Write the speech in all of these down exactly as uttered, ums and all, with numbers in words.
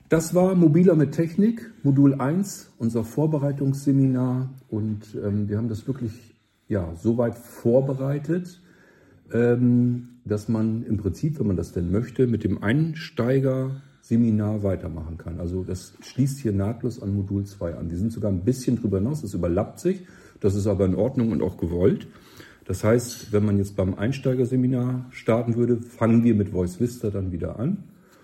Das war Mobiler mit Technik, Modul eins, unser Vorbereitungsseminar. Und ähm, wir haben das wirklich ja, so weit vorbereitet, ähm, dass man im Prinzip, wenn man das denn möchte, mit dem Einsteiger-Seminar weitermachen kann. Also das schließt hier nahtlos an Modul zwei an. Die sind sogar ein bisschen drüber hinaus, das überlappt sich. Das ist aber in Ordnung und auch gewollt. Das heißt, wenn man jetzt beim Einsteigerseminar starten würde, fangen wir mit Voice Vista dann wieder an.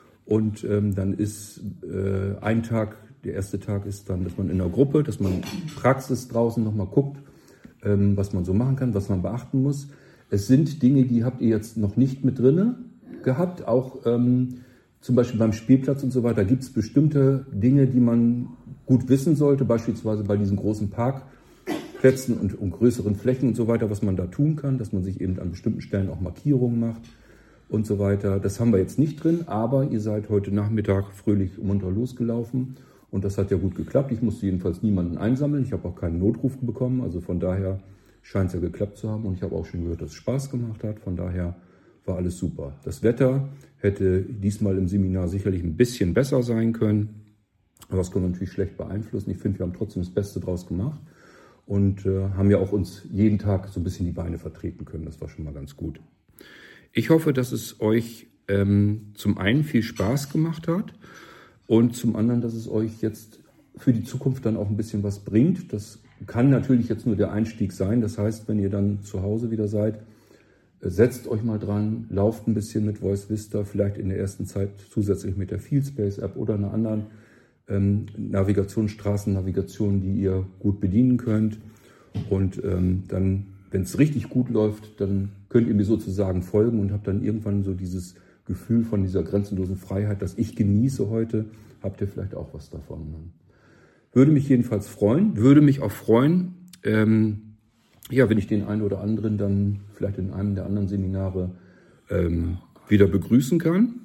Und ähm, dann ist äh, ein Tag, der erste Tag ist dann, dass man in einer Gruppe, dass man Praxis draußen nochmal guckt, ähm, was man so machen kann, was man beachten muss. Es sind Dinge, die habt ihr jetzt noch nicht mit drinne gehabt. Auch ähm, zum Beispiel beim Spielplatz und so weiter gibt es bestimmte Dinge, die man gut wissen sollte. Beispielsweise bei diesen großen Parkplätzen und, und größeren Flächen und so weiter, was man da tun kann, dass man sich eben an bestimmten Stellen auch Markierungen macht und so weiter. Das haben wir jetzt nicht drin, aber ihr seid heute Nachmittag fröhlich munter losgelaufen und das hat ja gut geklappt. Ich musste jedenfalls niemanden einsammeln. Ich habe auch keinen Notruf bekommen, also von daher scheint es ja geklappt zu haben und ich habe auch schon gehört, dass es Spaß gemacht hat. Von daher war alles super. Das Wetter hätte diesmal im Seminar sicherlich ein bisschen besser sein können, aber das können wir natürlich schlecht beeinflussen. Ich finde, wir haben trotzdem das Beste draus gemacht und äh, haben ja auch uns jeden Tag so ein bisschen die Beine vertreten können. Das war schon mal ganz gut. Ich hoffe, dass es euch ähm, zum einen viel Spaß gemacht hat und zum anderen, dass es euch jetzt für die Zukunft dann auch ein bisschen was bringt. Das kann natürlich jetzt nur der Einstieg sein. Das heißt, wenn ihr dann zu Hause wieder seid, setzt euch mal dran, lauft ein bisschen mit Voice Vista, vielleicht in der ersten Zeit zusätzlich mit der Fieldspace App oder einer anderen ähm, Navigation, Straßennavigation, die ihr gut bedienen könnt. Und ähm, dann, wenn es richtig gut läuft, dann könnt ihr mir sozusagen folgen und habt dann irgendwann so dieses Gefühl von dieser grenzenlosen Freiheit, das ich genieße heute, habt ihr vielleicht auch was davon. Würde mich jedenfalls freuen, würde mich auch freuen, ähm, ja, wenn ich den einen oder anderen dann vielleicht in einem der anderen Seminare ähm, wieder begrüßen kann.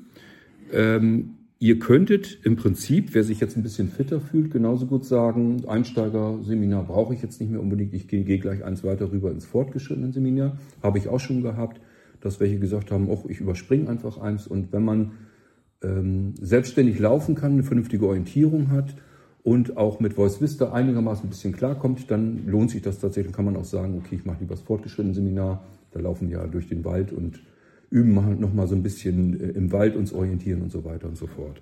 Ähm, ihr könntet im Prinzip, wer sich jetzt ein bisschen fitter fühlt, genauso gut sagen, Einsteiger-Seminar brauche ich jetzt nicht mehr unbedingt, ich gehe, gehe gleich eins weiter rüber ins fortgeschrittene Seminar. Habe ich auch schon gehabt, dass welche gesagt haben, oh, ich überspringe einfach eins. Und wenn man ähm, selbstständig laufen kann, eine vernünftige Orientierung hat, und auch mit Voice Vista einigermaßen ein bisschen klarkommt, dann lohnt sich das tatsächlich. Dann kann man auch sagen, okay, ich mache lieber das fortgeschrittene Seminar. Da laufen wir ja durch den Wald und üben noch mal so ein bisschen im Wald uns orientieren und so weiter und so fort.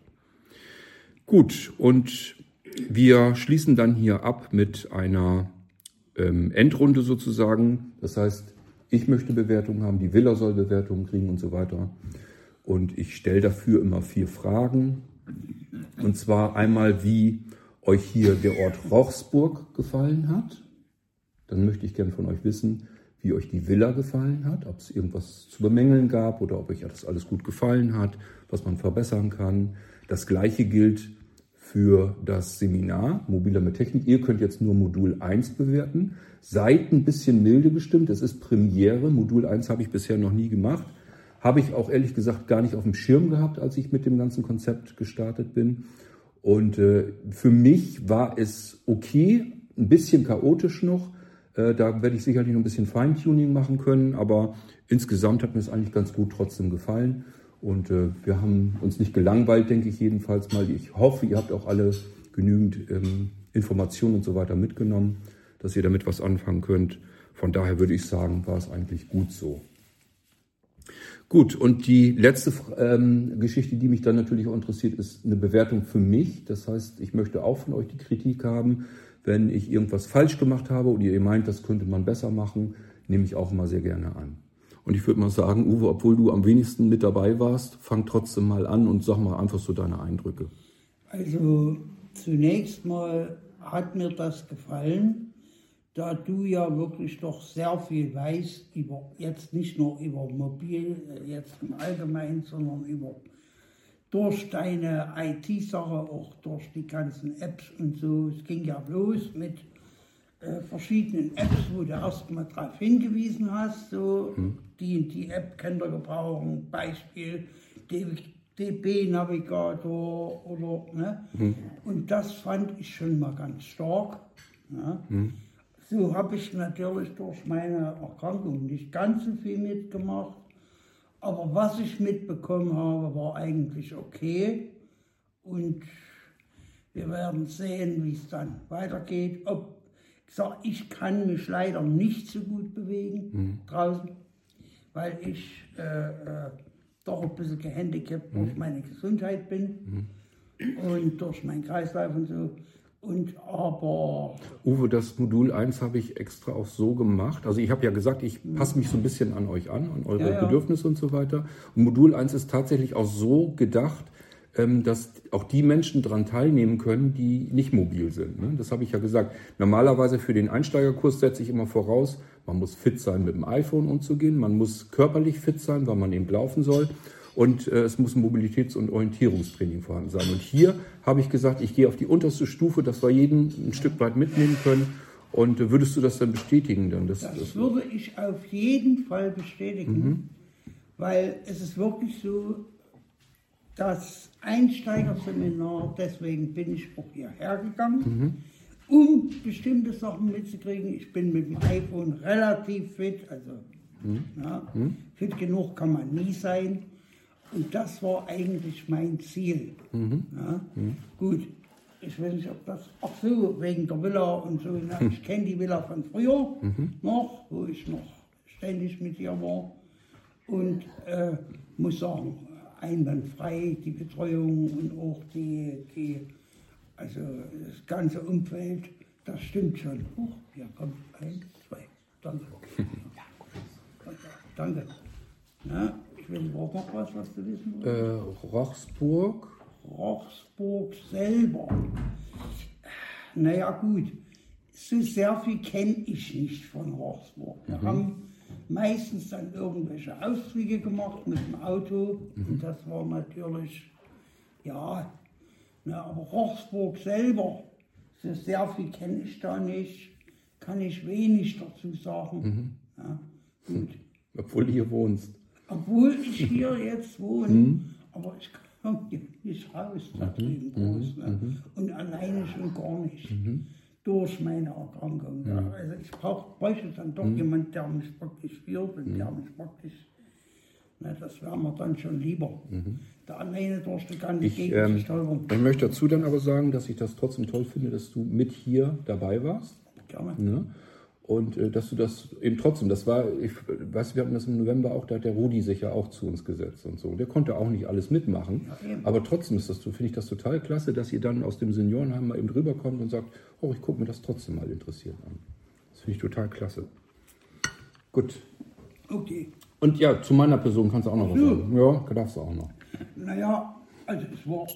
Gut, und wir schließen dann hier ab mit einer ähm, Endrunde sozusagen. Das heißt, ich möchte Bewertungen haben, die Villa soll Bewertungen kriegen und so weiter. Und ich stelle dafür immer vier Fragen. Und zwar einmal, wie euch hier der Ort Rochsburg gefallen hat. Dann möchte ich gerne von euch wissen, wie euch die Villa gefallen hat, ob es irgendwas zu bemängeln gab oder ob euch das alles gut gefallen hat, was man verbessern kann. Das Gleiche gilt für das Seminar Mobiler mit Technik. Ihr könnt jetzt nur Modul eins bewerten. Seid ein bisschen milde gestimmt. Es ist Premiere. Modul eins habe ich bisher noch nie gemacht. Habe ich auch ehrlich gesagt gar nicht auf dem Schirm gehabt, als ich mit dem ganzen Konzept gestartet bin. Und äh, für mich war es okay, ein bisschen chaotisch noch. Äh, da werde ich sicherlich noch ein bisschen Feintuning machen können. Aber insgesamt hat mir es eigentlich ganz gut trotzdem gefallen. Und äh, wir haben uns nicht gelangweilt, denke ich jedenfalls mal. Ich hoffe, ihr habt auch alle genügend ähm, Informationen und so weiter mitgenommen, dass ihr damit was anfangen könnt. Von daher würde ich sagen, war es eigentlich gut so. Gut, und die letzte ähm, Geschichte, die mich dann natürlich auch interessiert, ist eine Bewertung für mich. Das heißt, ich möchte auch von euch die Kritik haben. Wenn ich irgendwas falsch gemacht habe oder ihr meint, das könnte man besser machen, nehme ich auch immer sehr gerne an. Und ich würde mal sagen, Uwe, obwohl du am wenigsten mit dabei warst, fang trotzdem mal an und sag mal einfach so deine Eindrücke. Also zunächst mal hat mir das gefallen, da du ja wirklich doch sehr viel weißt, über, jetzt nicht nur über Mobil, jetzt im Allgemeinen, sondern über durch deine I T-Sache, auch durch die ganzen Apps und so. Es ging ja los mit äh, verschiedenen Apps, wo du erstmal darauf hingewiesen hast, so hm. die und die App könnt ihr gebrauchen, Beispiel D B-Navigator oder, ne? Hm. Und das fand ich schon mal ganz stark. Ja? Hm. So habe ich natürlich durch meine Erkrankung nicht ganz so viel mitgemacht. Aber was ich mitbekommen habe, war eigentlich okay. und wir werden sehen, wie es dann weitergeht. Ob, ich sag, ich kann mich leider nicht so gut bewegen mhm. draußen, weil ich äh, äh, doch ein bisschen gehandicapt mhm. durch meine Gesundheit bin mhm. und durch meinen Kreislauf und so. Und aber... Uwe, das Modul eins habe ich extra auch so gemacht. Also ich habe ja gesagt, ich passe mich so ein bisschen an euch an, an eure ja, ja. Bedürfnisse und so weiter. Und Modul eins ist tatsächlich auch so gedacht, dass auch die Menschen daran teilnehmen können, die nicht mobil sind. Das habe ich ja gesagt. Normalerweise für den Einsteigerkurs setze ich immer voraus, man muss fit sein, mit dem iPhone umzugehen, man muss körperlich fit sein, weil man eben laufen soll. Und äh, es muss ein Mobilitäts- und Orientierungstraining vorhanden sein. Und hier habe ich gesagt, ich gehe auf die unterste Stufe, dass wir jeden ein Stück weit mitnehmen können. Und äh, würdest du das dann bestätigen? Dann? Das, das, das würde ich auf jeden Fall bestätigen, mhm. weil es ist wirklich so, das Einsteigerseminar, deswegen bin ich auch hierher gegangen, mhm. um bestimmte Sachen mitzukriegen. Ich bin mit dem iPhone relativ fit, also mhm. Ja, mhm. fit genug kann man nie sein. Und das war eigentlich mein Ziel. Mhm. Ja, mhm. Gut, ich weiß nicht, ob das, ach so, wegen der Villa und so, na, ich kenne die Villa von früher mhm. noch, wo ich noch ständig mit ihr war. Und äh, muss sagen, einwandfrei, die Betreuung und auch die, die, also das ganze Umfeld, das stimmt schon. Huch, hier kommt ein, zwei, danke. Ja, danke. Ja, ich will noch was, was du wissen willst. Äh, Rochsburg? Rochsburg selber. Naja gut, so sehr viel kenne ich nicht von Rochsburg. Wir mhm. haben meistens dann irgendwelche Ausflüge gemacht mit dem Auto mhm. und das war natürlich, ja, na, aber Rochsburg selber, so sehr viel kenne ich da nicht, kann ich wenig dazu sagen. Mhm. Ja, gut. Obwohl du hier wohnst. Obwohl ich hier jetzt wohne, mhm. aber ich komme hier nicht raus, da drüben mhm. groß, ne? mhm. und alleine schon gar nicht. Mhm. Durch meine Erkrankung. Ja. Ja. Also ich brauch, bräuchte dann doch mhm. jemand, der mich praktisch führt und mhm. der mich praktisch, na, das wäre mir dann schon lieber. Mhm. Der alleine durch die ganze Gegend ähm, steuern. Ich möchte dazu dann aber sagen, dass ich das trotzdem toll finde, dass du mit hier dabei warst. Gerne. Ne? Und äh, dass du das eben trotzdem, das war, ich weiß, wir hatten das im November auch, da hat der Rudi sich ja auch zu uns gesetzt und so. Der konnte auch nicht alles mitmachen, ja, aber trotzdem ist das, finde ich das total klasse, dass ihr dann aus dem Seniorenheim mal eben rüberkommt und sagt, oh, ich gucke mir das trotzdem mal interessiert an. Das finde ich total klasse. Gut. Okay. Und ja, zu meiner Person kannst du auch noch was sagen. Ja, darfst du auch noch. Naja, also es war...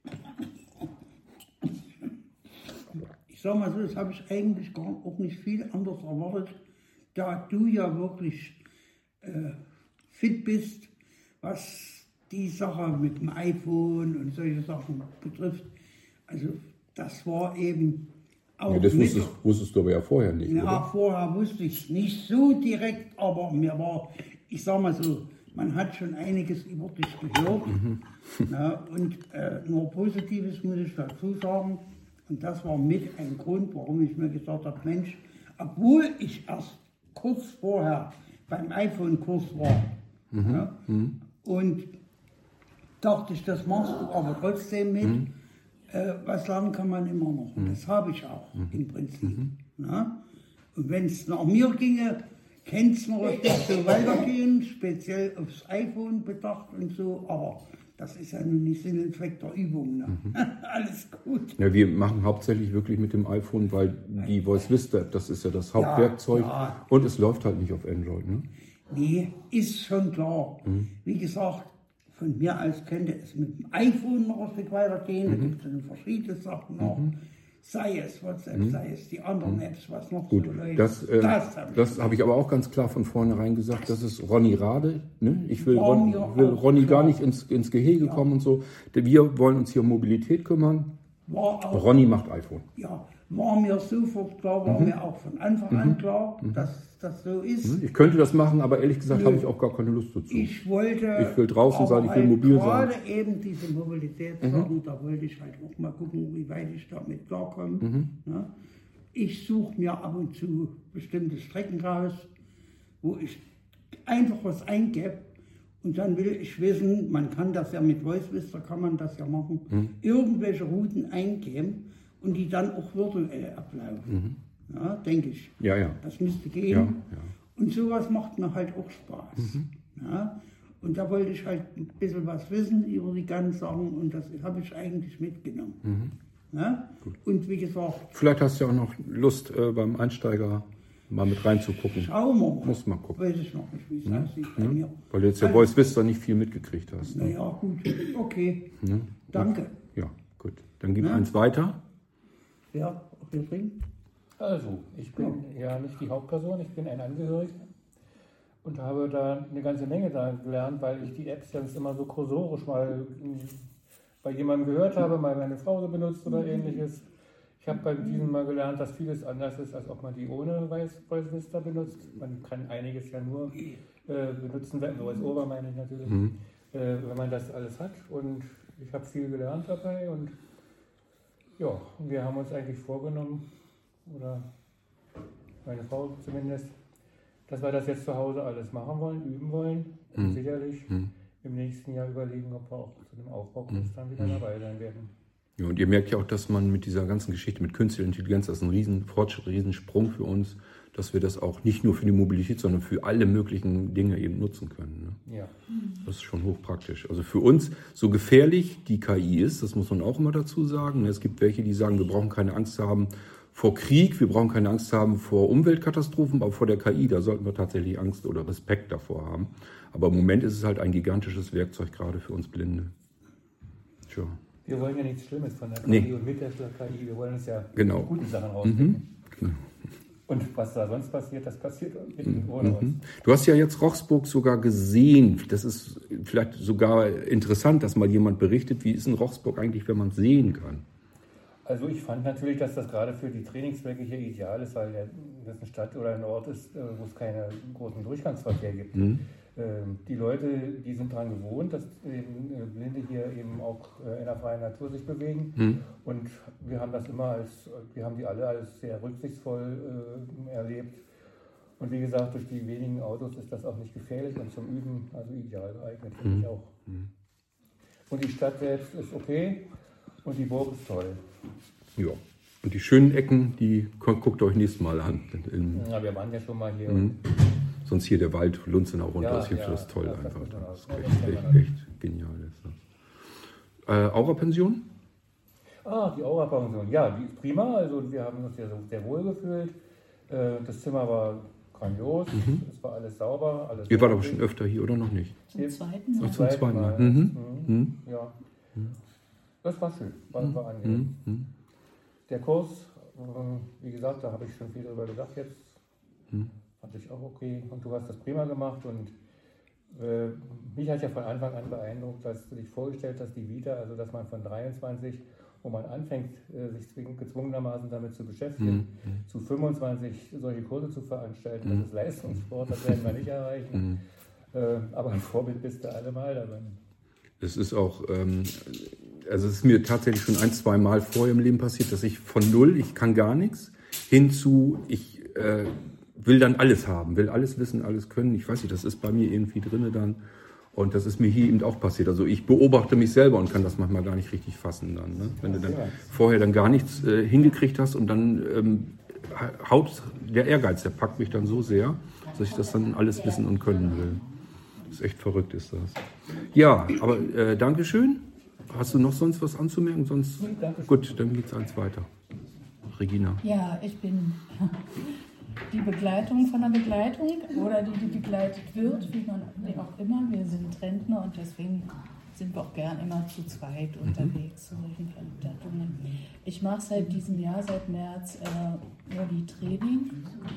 Ich sag mal so, das habe ich eigentlich gar auch nicht viel anders erwartet, da du ja wirklich äh, fit bist, was die Sache mit dem iPhone und solche Sachen betrifft. Also das war eben auch... Ja, das wusstest, wusstest du aber ja vorher nicht, Ja, oder? vorher wusste ich es nicht so direkt, aber mir war, ich sag mal so, man hat schon einiges über dich gehört. Mhm. Ja, und äh, nur Positives muss ich dazu sagen. Und das war mit ein Grund, warum ich mir gesagt habe, Mensch, obwohl ich erst kurz vorher beim iPhone-Kurs war mhm. Ja, mhm. und dachte ich, das machst du aber trotzdem mit, mhm. äh, was lernen kann man immer noch. Und das habe ich auch mhm. im Prinzip. Mhm. Ja. Und wenn es nach mir ginge, könnte es noch ein bisschen so weitergehen, speziell aufs iPhone bedacht und so, aber das ist ja nun nicht Sinn und Zweck der Übung. Ne? Mhm. Alles gut. Ja, wir machen hauptsächlich wirklich mit dem iPhone, weil die Voice Vista App, das ist ja das Hauptwerkzeug. Ja, ja. Und es läuft halt nicht auf Android. Ne? Nee, ist schon klar. Mhm. Wie gesagt, von mir aus könnte es mit dem iPhone noch ein Stück weitergehen. Mhm. Da gibt es dann verschiedene Sachen noch. Mhm. Sei es WhatsApp, mhm. sei es die anderen Apps, was noch Gut, so läuft. Das, äh, das habe ich, hab ich aber auch ganz klar von vornherein gesagt, das ist Ronny Rade. Ne? Ich will, Ron, will Ronny gar nicht ins, ins Gehege ja. kommen und so. Wir wollen uns hier um Mobilität kümmern. Auch, Ronny macht iPhone. Ja, war mir sofort klar, war mhm. mir auch von Anfang mhm. an klar, mhm. dass das so ist. Ich könnte das machen, aber ehrlich gesagt habe ich auch gar keine Lust dazu. Ich wollte, ich will draußen sein, ich will mobil sein. Gerade eben diese Mobilität mhm. sagen, da wollte ich halt auch mal gucken, wie weit ich damit klarkomme. Mhm. Ja. Ich suche mir ab und zu bestimmte Strecken raus, wo ich einfach was eingebe Und dann will ich wissen, man kann das ja mit VoiceVista, kann man das ja machen, mhm. irgendwelche Routen eingeben und die dann auch virtuell ablaufen. Mhm. Ja, denke ich. Ja, ja. Das müsste gehen. Ja, ja. Und sowas macht mir halt auch Spaß. Mhm. Ja, und da wollte ich halt ein bisschen was wissen über die ganzen Sachen und das habe ich eigentlich mitgenommen. Mhm. Ja? Und wie gesagt... Vielleicht hast du ja auch noch Lust, äh, beim Einsteiger mal mit reinzugucken. Schauen wir mal. Muss mal gucken. Weiß ich noch nicht, wie es ja. aussieht bei ja. mir. Weil du jetzt ja VoiceVista nicht viel mitgekriegt hast. Ne? Naja, gut. Okay. Ja. Danke. Ja, gut. Dann gib ja. eins weiter. Ja, ob wir bringen? Also, ich bin ja. ja nicht die Hauptperson, ich bin ein Angehöriger und habe da eine ganze Menge da gelernt, weil ich die Apps jetzt immer so kursorisch mal bei jemandem gehört habe, mal meine Frau so benutzt oder ähnliches. Ich habe bei diesem Mal gelernt, dass vieles anders ist, als ob man die ohne VoiceVista benutzt. Man kann einiges ja nur äh, benutzen, VoiceOver meine ich natürlich, mhm. äh, wenn man das alles hat. Und ich habe viel gelernt dabei und ja, wir haben uns eigentlich vorgenommen, oder meine Frau zumindest, dass wir das jetzt zu Hause alles machen wollen, üben wollen und mhm. sicherlich mhm. im nächsten Jahr überlegen, ob wir auch zu dem Aufbaukurs dann wieder dabei sein werden. Ja, und ihr merkt ja auch, dass man mit dieser ganzen Geschichte mit künstlicher Intelligenz, das ist ein riesen Fortschritt, ein riesen Sprung für uns, dass wir das auch nicht nur für die Mobilität, sondern für alle möglichen Dinge eben nutzen können. Ne? Ja. Das ist schon hochpraktisch. Also für uns, so gefährlich die K I ist, das muss man auch immer dazu sagen. Es gibt welche, die sagen, wir brauchen keine Angst haben vor Krieg, wir brauchen keine Angst haben vor Umweltkatastrophen, aber vor der K I, da sollten wir tatsächlich Angst oder Respekt davor haben. Aber im Moment ist es halt ein gigantisches Werkzeug, gerade für uns Blinde. Tja. Wir wollen ja nichts Schlimmes von der K I nee. und mit der K I, wir wollen uns ja genau. gute Sachen rauspicken. Mhm. Genau. Und was da sonst passiert, das passiert mit mhm. ohne uns. Du hast ja jetzt Rochsburg sogar gesehen. Das ist vielleicht sogar interessant, dass mal jemand berichtet, wie ist in Rochsburg eigentlich, wenn man es sehen kann. Also ich fand natürlich, dass das gerade für die Trainingszwecke hier ideal ist, weil das eine Stadt oder ein Ort ist, wo es keinen großen Durchgangsverkehr gibt. Mhm. Die Leute, die sind daran gewohnt, dass Blinde hier eben auch in der freien Natur sich bewegen. Mhm. Und wir haben das immer als, wir haben die alle als sehr rücksichtsvoll äh, erlebt. Und wie gesagt, durch die wenigen Autos ist das auch nicht gefährlich und zum Üben also ideal geeignet, finde mhm. ich auch. Mhm. Und die Stadt selbst ist okay und die Burg ist toll. Ja. Und die schönen Ecken, die guckt euch nächstes Mal an. In, ja, wir waren ja schon mal hier. Mhm. Sonst hier der Wald, Lunzenau runter, ja, das hier ja, das toll ja, einfach. Das ist echt, echt, echt genial. Äh, Aura-Pension? Ah, die Aura-Pension, ja, die ist prima. Also wir haben uns ja sehr wohl gefühlt. Äh, das Zimmer war grandios, mhm. es war alles sauber. Alles Ihr wart aber schon öfter hier, oder noch nicht? Zum zweiten Mal. Ach, zum zweiten Mal. Mhm. Mhm. Mhm. Ja, das war schön, war, war angenehm. Mhm. Der Kurs, äh, wie gesagt, da habe ich schon viel drüber gedacht jetzt. Mhm. Fand ich auch okay. Und du hast das prima gemacht. Und äh, mich hat ja von Anfang an beeindruckt, dass du dich vorgestellt hast, die Vita, also dass man von dreiundzwanzig, wo man anfängt, äh, sich zwing, gezwungenermaßen damit zu beschäftigen, mhm. zu fünfundzwanzig solche Kurse zu veranstalten. Mhm. Das ist Leistungssport, das werden wir nicht erreichen. Mhm. Äh, aber ein Vorbild bist du allemal darin. Es ist auch, ähm, also es ist mir tatsächlich schon ein, zwei Mal vorher im Leben passiert, dass ich von null, ich kann gar nichts, hinzu, ich äh, will dann alles haben, will alles wissen, alles können. Ich weiß nicht, das ist bei mir irgendwie drin dann. Und das ist mir hier eben auch passiert. Also ich beobachte mich selber und kann das manchmal gar nicht richtig fassen dann. Ne? Wenn du dann vorher dann gar nichts äh, hingekriegt hast und dann ähm, haut der Ehrgeiz, der packt mich dann so sehr, dass ich das dann alles wissen und können will. Das ist echt verrückt, ist das. Ja, aber äh, Dankeschön. Hast du noch sonst was anzumerken? Sonst gut, dann geht's eins weiter. Regina. Ja, ich bin die Begleitung von der Begleitung oder die, die begleitet wird, wie man wie auch immer. Wir sind Rentner und deswegen sind wir auch gern immer zu zweit unterwegs zu solchen Veranstaltungen. Ich mache seit diesem Jahr, seit März, äh, nur die Training.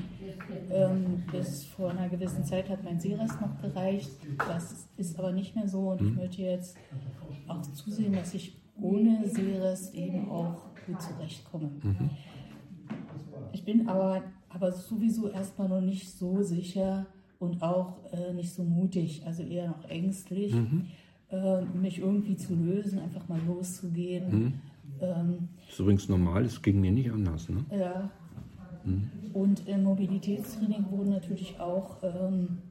Ähm, bis vor einer gewissen Zeit hat mein Sehrest noch gereicht. Das ist aber nicht mehr so und ich möchte jetzt auch zusehen, dass ich ohne Sehrest eben auch gut zurechtkomme. Mhm. Ich bin aber, aber sowieso erstmal noch nicht so sicher und auch äh, nicht so mutig, also eher noch ängstlich. Mhm. mich irgendwie zu lösen, einfach mal loszugehen. Mhm. Ähm, das ist übrigens normal, es ging mir nicht anders. Ne? Ja. Mhm. Und im Mobilitätstraining wurden natürlich auch ähm,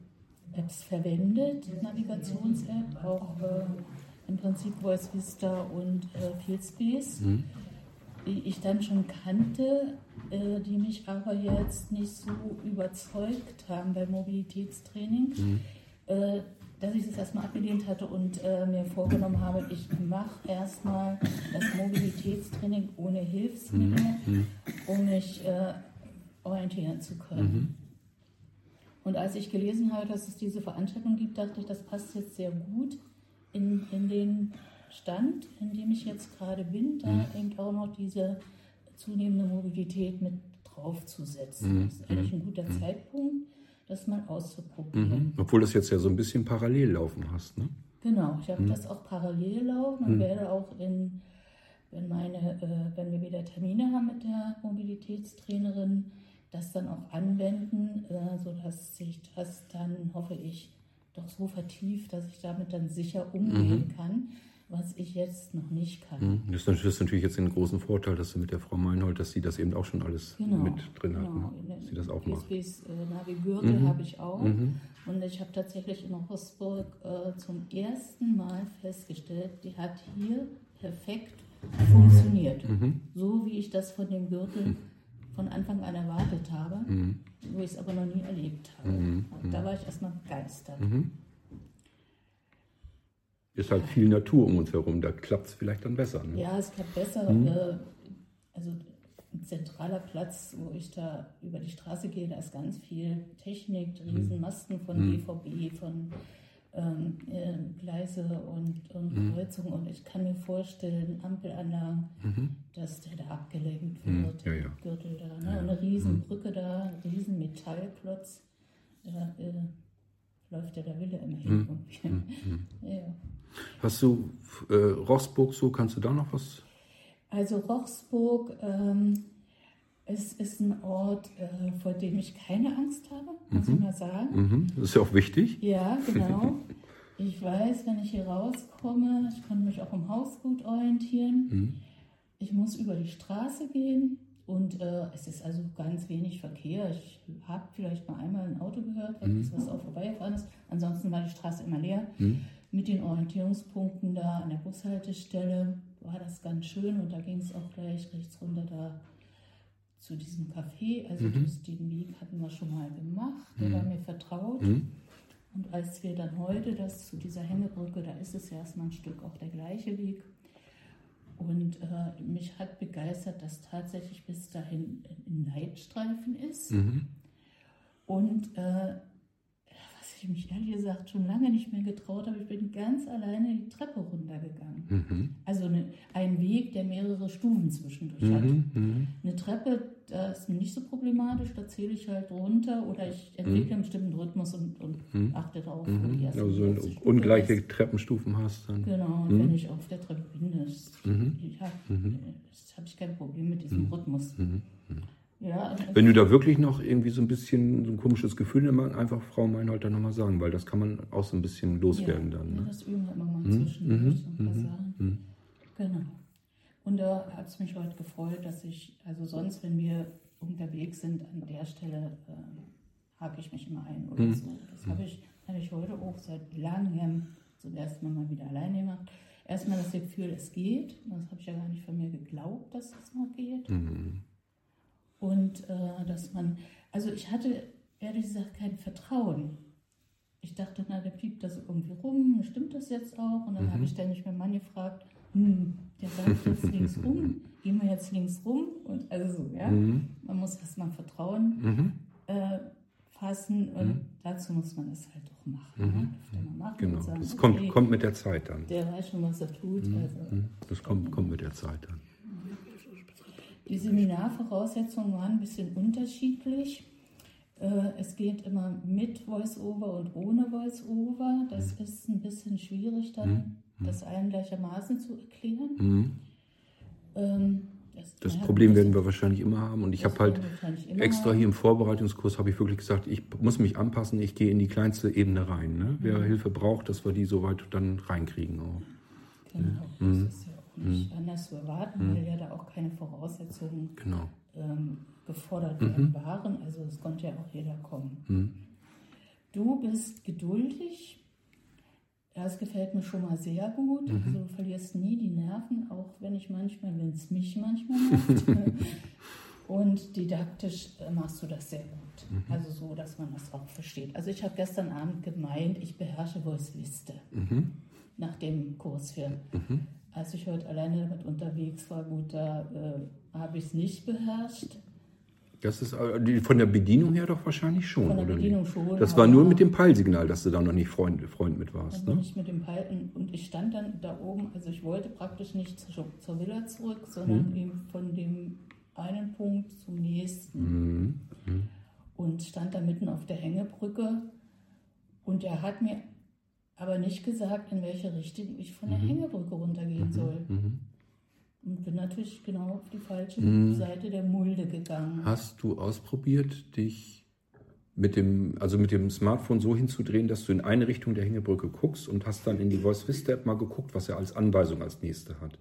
Apps verwendet, Navigations-App, auch äh, im Prinzip Voice Vista und äh, FieldSpace, mhm. die ich dann schon kannte, äh, die mich aber jetzt nicht so überzeugt haben beim Mobilitätstraining, mhm. äh, dass ich das erstmal abgelehnt hatte und äh, mir vorgenommen habe, ich mache erstmal das Mobilitätstraining ohne Hilfsmittel, mhm. um mich äh, orientieren zu können. Mhm. Und als ich gelesen habe, dass es diese Veranstaltung gibt, dachte ich, das passt jetzt sehr gut in, in den Stand, in dem ich jetzt gerade bin, da mhm. eben auch noch diese zunehmende Mobilität mit draufzusetzen. Mhm. Das ist eigentlich ein guter mhm. Zeitpunkt, das mal auszuprobieren. Mhm. Obwohl du das jetzt ja so ein bisschen parallel laufen hast, ne? Genau, ich habe mhm. das auch parallel laufen und mhm. werde auch in, wenn, meine, äh, wenn wir wieder Termine haben mit der Mobilitätstrainerin, das dann auch anwenden, äh, sodass sich das dann, hoffe ich, doch so vertieft, dass ich damit dann sicher umgehen mhm. kann, was ich jetzt noch nicht kann. Das ist natürlich jetzt den großen Vorteil, dass du mit der Frau Meinhold, dass sie das eben auch schon alles genau, mit drin genau. hat. Ne? Dass sie das auch macht. Space äh, Navi-Gürtel mhm. habe ich auch. Mhm. Und ich habe tatsächlich in Rostock äh, zum ersten Mal festgestellt, die hat hier perfekt funktioniert. Mhm. So wie ich das von dem Gürtel mhm. von Anfang an erwartet habe, mhm. wo ich es aber noch nie erlebt habe. Mhm. Da war ich erstmal begeistert. Mhm. Ist halt viel Natur um uns herum, da klappt es vielleicht dann besser. Ne? Ja, es klappt besser. Mhm. Äh, also ein zentraler Platz, wo ich da über die Straße gehe, da ist ganz viel Technik, Riesenmasten von mhm. B V B, von ähm, äh, Gleise und, und mhm. Kreuzungen. Und ich kann mir vorstellen, Ampelanlagen, mhm. dass der da abgelenkt wird, mhm. ja, ja. Gürtel da. Ne? Ja. Und eine Riesenbrücke da, ein riesen Metallklotz, da äh, läuft ja der Wille immer hin. Mhm. Mhm. ja. Hast du äh, Rochsburg so, kannst du da noch was? Also Rochsburg ähm, es ist ein Ort, äh, vor dem ich keine Angst habe, muss mhm. ich mal sagen. Mhm. Das ist ja auch wichtig. Ja, genau. Ich weiß, wenn ich hier rauskomme, ich kann mich auch im Haus gut orientieren. Mhm. Ich muss über die Straße gehen und äh, es ist also ganz wenig Verkehr. Ich habe vielleicht mal einmal ein Auto gehört, mhm. was auch vorbeigefahren ist. Ansonsten war die Straße immer leer. Mhm. Mit den Orientierungspunkten da an der Bushaltestelle war das ganz schön und da ging es auch gleich rechts runter da zu diesem Café. Also mhm. das, den Weg hatten wir schon mal gemacht, der mhm. war mir vertraut. Mhm. Und als wir dann heute das zu dieser Hängebrücke, da ist es ja erstmal ein Stück auch der gleiche Weg. Und äh, mich hat begeistert, dass tatsächlich bis dahin ein Leitstreifen ist. Mhm. Und äh, ich mich ehrlich gesagt schon lange nicht mehr getraut habe, ich bin ganz alleine die Treppe runtergegangen. Mhm. Also eine, ein Weg, der mehrere Stufen zwischendurch mhm. hat. Mhm. Eine Treppe, da ist mir nicht so problematisch, da zähle ich halt runter oder ich entwickle mhm. einen bestimmten Rhythmus und, und mhm. achte darauf, wo mhm. die erste also wenn du ungleiche ist. Treppenstufen hast. Dann. Genau, und mhm. wenn ich auf der Treppe bin, das, mhm. ja, mhm. das habe ich kein Problem mit diesem mhm. Rhythmus. Mhm. Ja, wenn du da wirklich noch irgendwie so ein bisschen so ein komisches Gefühl hast, einfach Frau Meinhold dann nochmal sagen, weil das kann man auch so ein bisschen loswerden ja, dann. Ne? Ja, das üben wir immer mal mhm. zwischendurch, so ein paar mhm. Sachen. Mhm. Genau. Und da hat es mich heute gefreut, dass ich, also sonst, wenn wir unterwegs sind, an der Stelle äh, hake ich mich immer ein oder mhm. so. Das habe ich, hab ich heute auch seit langem zum ersten Mal mal wieder alleine gemacht. Erstmal das Gefühl, es geht. Das habe ich ja gar nicht von mir geglaubt, dass es noch geht. Mhm. Und äh, dass man, also ich hatte ehrlich gesagt kein Vertrauen. Ich dachte, na, der piept das irgendwie rum, stimmt das jetzt auch? Und dann mhm. habe ich ständig meinen Mann gefragt, hm, der sagt jetzt links rum, gehen wir jetzt links rum? Und also so, ja, mhm. man muss erstmal Vertrauen mhm. äh, fassen und mhm. dazu muss man es halt auch machen. Mhm. Ne? Man machen genau, und sagen, das okay, kommt, kommt mit der Zeit dann. Der weiß schon, was er tut. Mhm. Also, das kommt, kommt mit der Zeit dann. Die Seminarvoraussetzungen waren ein bisschen unterschiedlich. Es geht immer mit Voice-Over und ohne Voice-Over. Das mhm. ist ein bisschen schwierig, dann mhm. das allen gleichermaßen zu erklären. Mhm. Ähm, das das ja, Problem werden wir wahrscheinlich immer haben. Und ich habe halt extra haben. hier im Vorbereitungskurs habe ich wirklich gesagt, ich muss mich anpassen, ich gehe in die kleinste Ebene rein. Ne? Wer mhm. Hilfe braucht, dass wir die soweit dann reinkriegen. Auch. Genau, ja. das mhm. ist ja auch nicht mhm. anders zu erwarten, mhm. weil ja da auch keine Voraussetzungen genau. ähm, gefordert werden mhm. waren. Also es konnte ja auch jeder kommen. Mhm. Du bist geduldig. Das gefällt mir schon mal sehr gut. Mhm. Also, du verlierst nie die Nerven, auch wenn ich manchmal, wenn es mich manchmal nervt. Und didaktisch machst du das sehr gut. Mhm. Also so, dass man das auch versteht. Also ich habe gestern Abend gemeint, ich beherrsche Voice Liste mhm. nach dem Kurs für. Mhm. Als ich heute alleine damit unterwegs war, gut, da äh, habe ich es nicht beherrscht. Das ist von der Bedienung her doch wahrscheinlich schon, Von der oder Bedienung nicht? schon. Das war nur mit dem Peilsignal, dass du da noch nicht Freund, Freund mit warst. Dann ne? bin ich mit dem Peil und ich stand dann da oben, also ich wollte praktisch nicht zur, zur Villa zurück, sondern mhm. eben von dem einen Punkt zum nächsten. Mhm. Mhm. Und stand da mitten auf der Hängebrücke und er hat mir aber nicht gesagt, in welche Richtung ich von der mhm. Hängebrücke runtergehen mhm. soll. Mhm. Und bin natürlich genau auf die falsche mhm. Seite der Mulde gegangen. Hast du ausprobiert, dich mit dem, also mit dem Smartphone so hinzudrehen, dass du in eine Richtung der Hängebrücke guckst und hast dann in die Voice Vista App mal geguckt, was er als Anweisung als nächste hat?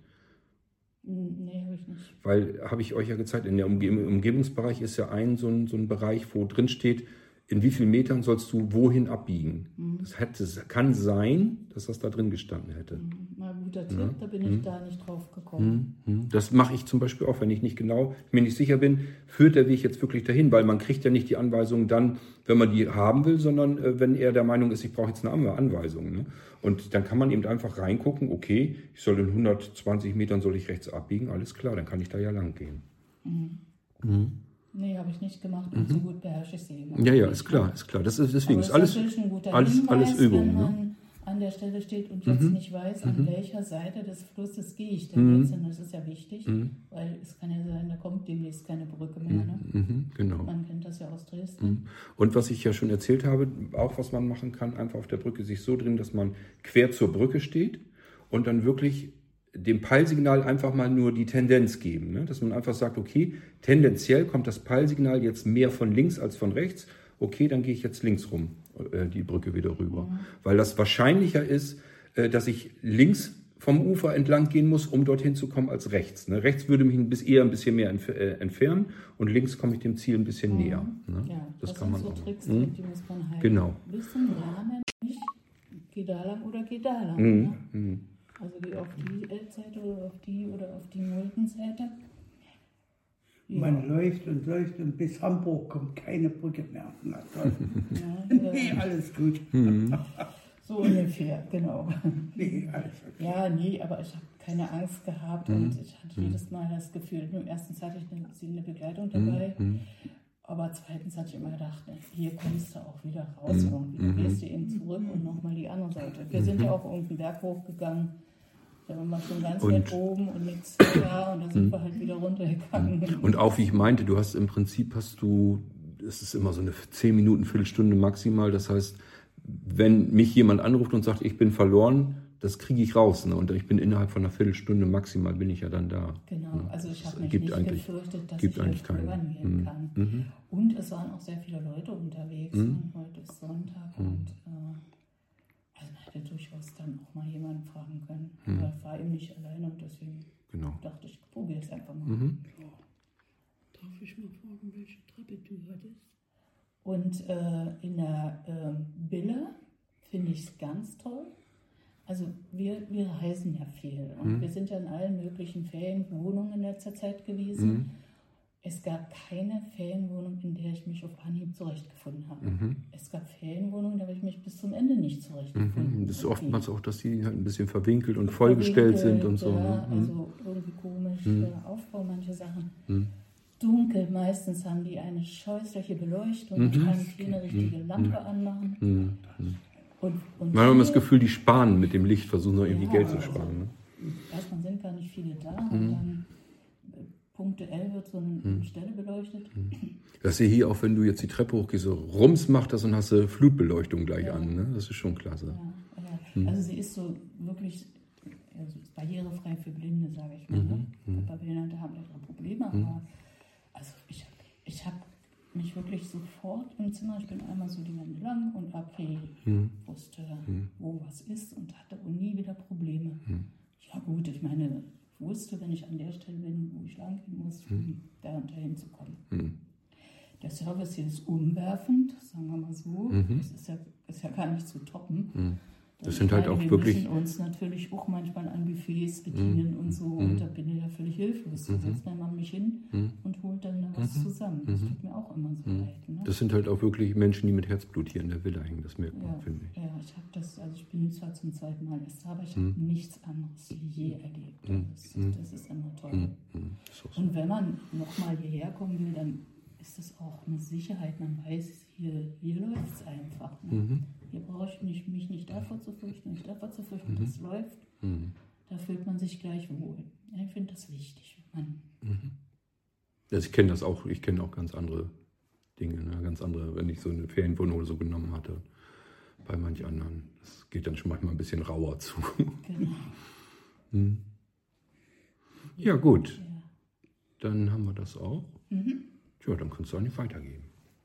Nee, habe ich nicht. Weil, habe ich euch ja gezeigt, in der Umge- im Umgebungsbereich ist ja ein so, ein so ein Bereich, wo drin steht, in wie vielen Metern sollst du wohin abbiegen. Mhm. Das hätte, kann sein, dass das da drin gestanden hätte. Mhm. Na, guter Tipp, ja. Da bin ich mhm. da nicht drauf gekommen. Mhm. Das mache ich zum Beispiel auch, wenn ich nicht genau, mir nicht sicher bin, führt der Weg jetzt wirklich dahin, weil man kriegt ja nicht die Anweisung dann, wenn man die haben will, sondern äh, wenn er der Meinung ist, ich brauche jetzt eine Anweisung. Ne? Und dann kann man eben einfach reingucken, okay, ich soll in hundertzwanzig Metern soll ich rechts abbiegen, alles klar, dann kann ich da ja lang gehen. Mhm. Mhm. Nee, habe ich nicht gemacht und mhm. so gut beherrsche ich sie immer. Ja, ja, ist klar, ist klar. Das ist, deswegen ist alles, natürlich ein guter alles, Hinweis, alles Übung. Wenn man ne? an der Stelle steht und jetzt mhm. nicht weiß, an mhm. welcher Seite des Flusses gehe ich denn mhm. jetzt hin. Das ist ja wichtig, mhm. weil es kann ja sein, da kommt demnächst keine Brücke mehr. Ne? Mhm. Genau. Man kennt das ja aus Dresden. Mhm. Und was ich ja schon erzählt habe, auch was man machen kann, einfach auf der Brücke sich so drehen, dass man quer zur Brücke steht und dann wirklich dem Peilsignal einfach mal nur die Tendenz geben. Ne? Dass man einfach sagt, okay, tendenziell kommt das Peilsignal jetzt mehr von links als von rechts. Okay, dann gehe ich jetzt links rum, äh, die Brücke wieder rüber. Mhm. Weil das wahrscheinlicher ist, äh, dass ich links vom Ufer entlang gehen muss, um dorthin zu kommen, als rechts. Ne? Rechts würde mich ein bisschen, eher ein bisschen mehr entf- äh, entfernen und links komme ich dem Ziel ein bisschen mhm. näher. Ne? Ja, das, das kann man sind so auch. Tricks, Mhm. die muss man halt genau. wissen lernen. Nicht, geh da lang oder geh da lang. Mhm. Ne? Mhm. Also geh auf die Seite oder auf die oder auf die Muldenseite. Ja. Man läuft und läuft und bis Hamburg kommt keine Brücke mehr. Na toll. Ja, nee, alles gut. Mhm. So ungefähr, genau. Nee, alles okay. Ja, nee, aber ich habe keine Angst gehabt mhm. und ich hatte mhm. jedes Mal das Gefühl, nur erstens hatte ich eine, eine Begleitung dabei, mhm. aber zweitens hatte ich immer gedacht, hier kommst du auch wieder raus mhm. irgendwie. Du gehst hier eben zurück und nochmal die andere Seite. Wir sind ja auch irgendeinen Berg hochgegangen. Da waren wir schon ganz weit oben und nichts da und dann sind wir halt wieder runtergegangen. Und auch wie ich meinte, du hast im Prinzip, hast du, es ist immer so eine zehn Minuten, Viertelstunde maximal, das heißt, wenn mich jemand anruft und sagt, ich bin verloren, das kriege ich raus. Ne? Und ich bin innerhalb von einer Viertelstunde maximal, bin ich ja dann da. Genau, ne? also ich habe mich gibt nicht gefürchtet, dass gibt ich eigentlich verloren gehen mhm. kann. Mhm. Und es waren auch sehr viele Leute unterwegs. Mhm. Und heute ist Sonntag mhm. und äh, also man hätte durchaus dann auch mal jemanden fragen können. Mhm. Aber ich war eben nicht alleine und deswegen genau. dachte ich, probiere es einfach mal. Mhm. Ja. Darf ich mal fragen, welche Treppe du hattest? Und äh, in der äh, Bille finde ich es ganz toll. Also wir, wir reisen ja viel und mhm. wir sind ja in allen möglichen Ferienwohnungen in letzter Zeit gewesen. Mhm. Es gab keine Ferienwohnung, in der ich mich auf Anhieb zurechtgefunden habe. Mhm. Es gab Ferienwohnungen, da habe ich mich bis zum Ende nicht zurechtgefunden. Mhm. Das ist oftmals auch, dass die halt ein bisschen verwinkelt und vollgestellt sind und so. Ja, ne? also irgendwie komisch mhm. der Aufbau, manche Sachen. Mhm. Dunkel, meistens haben die eine scheußliche Beleuchtung, mhm. kann keine richtige Lampe mhm. anmachen. Mhm. Und, und Man hat immer das Gefühl, die sparen mit dem Licht, versuchen noch irgendwie ja, Geld zu sparen. Ne? Erstmal sind gar nicht viele da mhm. und dann punktuell wird so eine mhm. Stelle beleuchtet. Mhm. Das ist ja hier auch, wenn du jetzt die Treppe hochgehst, so rums macht das und hast du Flutbeleuchtung gleich ja. an. Ne? Das ist schon klasse. Ja, ja. Mhm. Also sie ist so wirklich also ist barrierefrei für Blinde, sage ich mal. Mhm. Ne? Körperbehinderte haben ja ihre Probleme, mhm. aber also ich, ich habe mich wirklich sofort im Zimmer, ich bin einmal so die Wände lang und okay, mhm. wusste, mhm. wo was ist und hatte auch nie wieder Probleme. Mhm. Ja gut, ich meine, wusste, wenn ich an der Stelle bin, wo ich lang gehen muss, mhm. da und dahin zu kommen. Mhm. Der Service hier ist umwerfend, sagen wir mal so. Mhm. Das ist ja, ist ja gar nicht zu toppen. Mhm. Das Ich sind halt meine, auch wir wirklich. müssen uns natürlich auch manchmal an Buffets bedienen Mhm. und so. Mhm. Und da bin ich ja völlig hilflos. Da Mhm. setzt mein Mann mich hin Mhm. und holt dann da was Mhm. zusammen. Das Mhm. tut mir auch immer so Mhm. leid. Ne? Das sind halt auch wirklich Menschen, die mit Herzblut hier in der Villa hängen. Das merkt man, Ja, finde ich. ja, ich habe das, also ich bin zwar zum zweiten Mal erst da, aber ich Mhm. habe nichts anderes je erlebt. Mhm. Das, Mhm. das ist immer toll. Mhm. Mhm. Ist auch so. Und wenn man nochmal hierher kommen will, dann ist das auch eine Sicherheit. Man weiß, hier, hier läuft es einfach. Ne? Mhm. Hier brauche ich nicht, mich nicht davor zu fürchten, nicht davor zu fürchten, Mhm. das läuft. Mhm. Da fühlt man sich gleich wohl. Ja, ich finde das wichtig. Man, Mhm. Also ich kenne das auch, ich kenne auch ganz andere Dinge, ne? Ganz andere, wenn ich so eine Ferienwohnung oder so genommen hatte, bei manch anderen. Das geht dann schon manchmal ein bisschen rauer zu. genau. Mhm. Ja gut, Ja. dann haben wir das auch. Mhm. Tja, dann kannst du auch nicht weitergeben.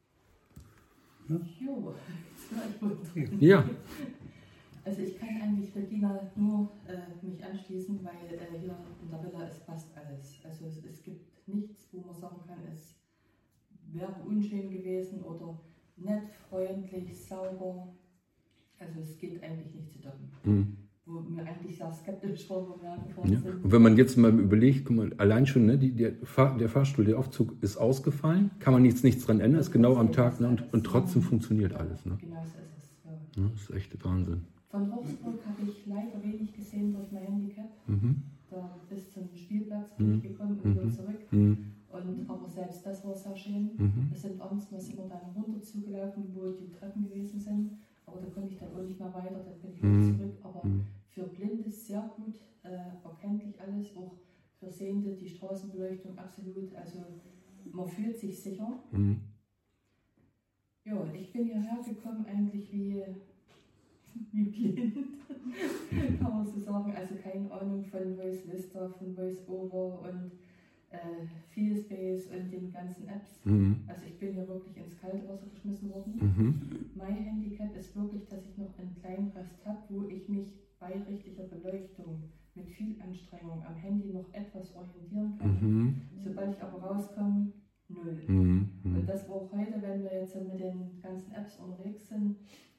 Jo, sehr gut. Ja. Also ich kann eigentlich Regina nur äh, mich anschließen, weil äh, hier in der Villa es passt alles. Also es, es gibt nichts, wo man sagen kann, es wäre unschön gewesen oder nett, freundlich, sauber. Also es geht eigentlich nicht zu toppen. Mhm. Wo wir eigentlich sehr skeptisch waren, wo wir angefangen Ja. sind. Und wenn man jetzt mal überlegt, guck mal, allein schon, ne, die, der, Fahr, der Fahrstuhl, der Aufzug ist ausgefallen, kann man nichts, nichts dran ändern, ist genau am Tag, ne, und, und trotzdem funktioniert alles. Ne? Genau so ist es. Ja. Ja, das ist echt Wahnsinn. Von Rochsburg habe ich leider wenig gesehen durch mein Handicap. Mhm. Da bis zum Spielplatz bin Mhm. ich gekommen und wieder Mhm. zurück. Mhm. Und, aber selbst das war sehr schön. Mhm. Wir sind abends mal sind wir dann runter zugelaufen, wo die Treppen gewesen sind. Aber da konnte ich dann auch nicht mehr weiter, dann bin ich wieder Mhm. zurück. Aber Mhm. für Blinde sehr gut äh, erkenntlich alles. Auch für Sehende die Straßenbeleuchtung absolut. Also man fühlt sich sicher. Mhm. Ja, ich bin hierher gekommen eigentlich wie, wie blind, kann man so sagen. Also keine Ahnung von Voice Vista, von Voice Over und äh, Feelspace und den ganzen Apps. Mhm. Also ich bin hier wirklich ins kalte Wasser geschmissen worden. Mhm. Mein Handicap ist wirklich, dass ich noch einen kleinen Rest habe, wo ich mich bei richtiger Beleuchtung mit viel Anstrengung am Handy noch etwas orientieren kann. Mhm. Sobald ich aber rauskomme, null. Mhm. Und das war auch heute, wenn wir jetzt mit den ganzen Apps unterwegs sind.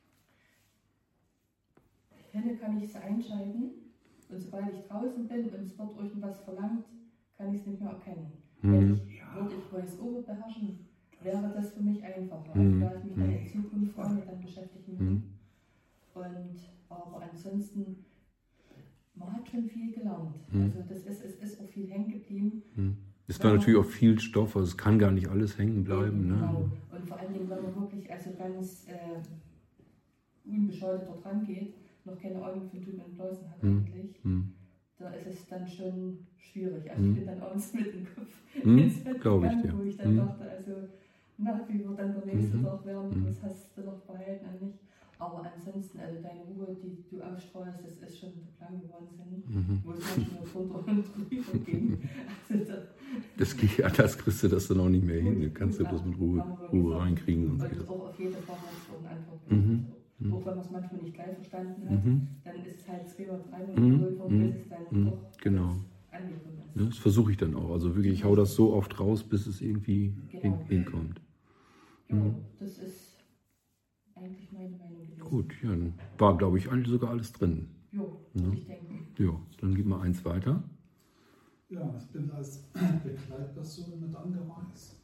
Henne kann ich es einschalten und sobald ich draußen bin und es wird irgendwas verlangt, kann ich es nicht mehr erkennen. Wenn Mhm. ich, würde ich Voice-Over beherrschen, wäre das für mich einfacher. Mhm. Also da ich mich dann in Zukunft damit dann beschäftigen will. Mhm. Und, aber ansonsten, man hat schon viel gelernt. Mhm. Also das ist, es ist auch viel hängen geblieben. Mhm. Es war natürlich auch viel Stoff, also es kann gar nicht alles hängen bleiben. Genau. Ne? Und vor allen Dingen, wenn man wirklich also ganz äh, unbescholten dort rangeht, noch keine Ahnung von Tun und Blasen hat Mhm. eigentlich, Mhm. da ist es dann schon schwierig. Also Mhm. ich bin dann abends mit dem Kopf Mhm. ins Bett Glaub ich gegangen, dir. wo ich dann Mhm. dachte, also na, wie wird dann der nächste Mhm. Tag werden, Mhm. was hast du noch behalten und nicht. Aber ansonsten, also deine Ruhe, die du ausstrahlst, das ist schon der kleine Wahnsinn, Mhm. wo es manchmal drunter und drüber ging. Also da, Das geht ja, das kriegst du das dann auch nicht mehr hin. Du kannst ja Ja, bloß mit Ruhe, haben wir Ruhe gesagt. reinkriegen. Und Und so. auch auf jeden Fall hast du eine Antwort. Mhm. Also, Mhm. auch wenn man es manchmal nicht gleich verstanden hat, Mhm. dann ist es halt zweimal, dreimal Mhm. wiederholt worden, Mhm. bis es dann Mhm. doch Genau. alles angekommen ist. Ja, das versuche ich dann auch. Also wirklich, ich hau das so oft raus, bis es irgendwie hin, Genau. hinkommt. Ja, Mhm. das ist eigentlich meine Meinung gewesen. Gut, ja, dann war, glaube ich, eigentlich sogar alles drin. Jo, Ja. würde ich denken. Ja, dann gib mal eins weiter. Ja, ich bin als Begleitperson mit angereist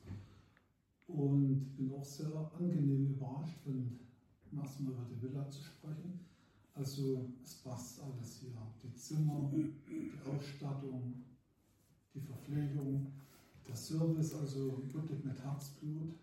und bin auch sehr angenehm überrascht, wenn erstmal über die Villa zu sprechen. Also es passt alles hier. Die Zimmer, die Ausstattung, die Verpflegung, der Service, also wirklich mit Herzblut.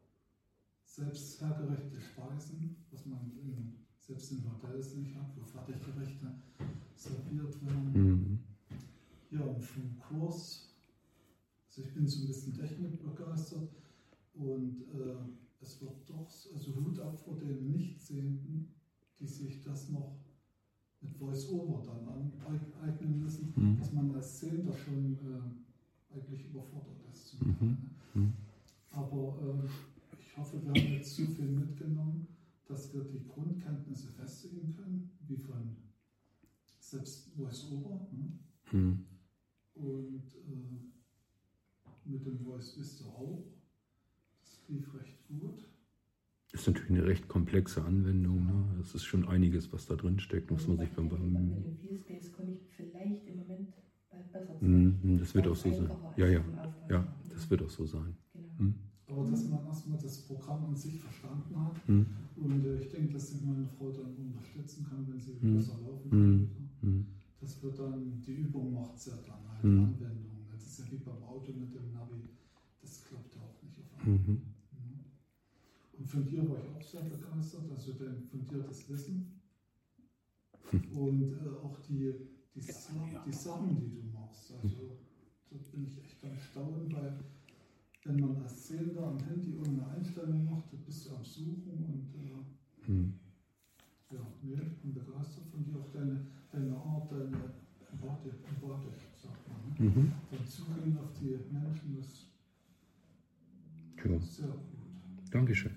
Selbst hergerechte Speisen, was man in, selbst in Hotels nicht hat, wo Fertiggerichte serviert werden. Mhm. Ja, und vom Kurs, also ich bin so ein bisschen technikbegeistert und äh, es wird doch, also Hut ab vor den Nichtsehenden, die sich das noch mit Voice-Over dann aneignen müssen, Mhm. dass man als Sehender schon äh, eigentlich überfordert ist. Zum Mhm. Teil, ne? Mhm. Aber äh, ich hoffe, wir haben jetzt so viel mitgenommen, dass wir die Grundkenntnisse festigen können, wie von selbst Voice-Over. Ne? Mhm. Und äh, mit dem Voice Vista auch. Das lief recht gut. Das ist natürlich eine recht komplexe Anwendung. Ne? Das ist schon einiges, was da drin steckt. Muss man sich beim Mit dem Viewspace komme ich vielleicht im Moment bald besser zu. mm, Das wird auch so sein. Ja, ja, ja, das wird auch so sein. Genau. Mm. Aber dass man erstmal das Programm an sich verstanden hat. Mm. Und äh, ich denke, dass ich meine Frau dann unterstützen kann, wenn sie Mm. besser laufen kann. Mm. Mm. Das wird dann, die Übung macht es ja dann halt, Mm. die Anwendung. Das ist ja wie beim Auto mit dem Navi. Das klappt ja auch nicht auf einmal. Mhm. Und von dir war ich auch sehr begeistert, also dein fundiertes Wissen und äh, auch die, die, Sa die Sachen, die du machst. Also da bin ich echt am Staunen, weil wenn man als Sehender am Handy irgendeine Einstellung macht, dann bist du am Suchen und äh, Mhm. ja, nee, ich bin begeistert von dir, auch deine, deine Art, deine Empathisch, empathisch sagt man. Ne? Mhm. Dein Zugehen auf die Menschen, das Ja. ist sehr gut. Dankeschön.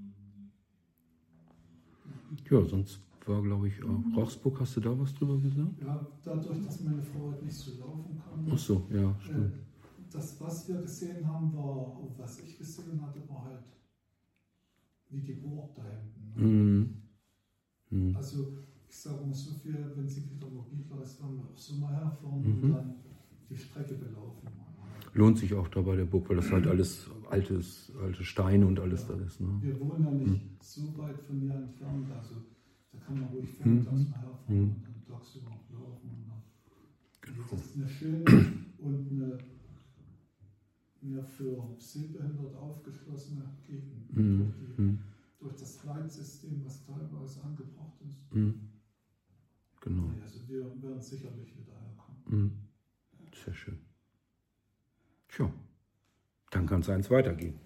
Ja, sonst war, glaube ich, auch Rochsburg. Hast du da was drüber gesagt? Ja, dadurch, dass meine Frau halt nicht so laufen kann. Ach so, ja, äh, stimmt. das, was wir gesehen haben, war, was ich gesehen hatte, war halt wie Geburt da hinten. Ne? Mhm. Mhm. Also, ich sage mal so viel, wenn sie wieder mobiler ist, werden wir auch so mal herfahren Mhm. und dann die Strecke belaufen. Lohnt sich auch da bei der Burg, weil das halt alles altes, alte Steine und alles Ja. da ist. Ne? Wir wohnen ja nicht Mhm. so weit von hier entfernt, also da kann man ruhig Mhm. vormittags mal herfahren Mhm. und dann tagsüber auch laufen. Und dann Genau. das ist eine schöne und eine ja, für Sehbehinderte aufgeschlossene Gegend. Mhm. Durch, die, Mhm. durch das Leitsystem, was teilweise angebracht ist. Mhm. Genau. Nee, also wir werden sicherlich wieder herkommen. Mhm. Sehr schön. Tja, dann kann es eins weitergehen.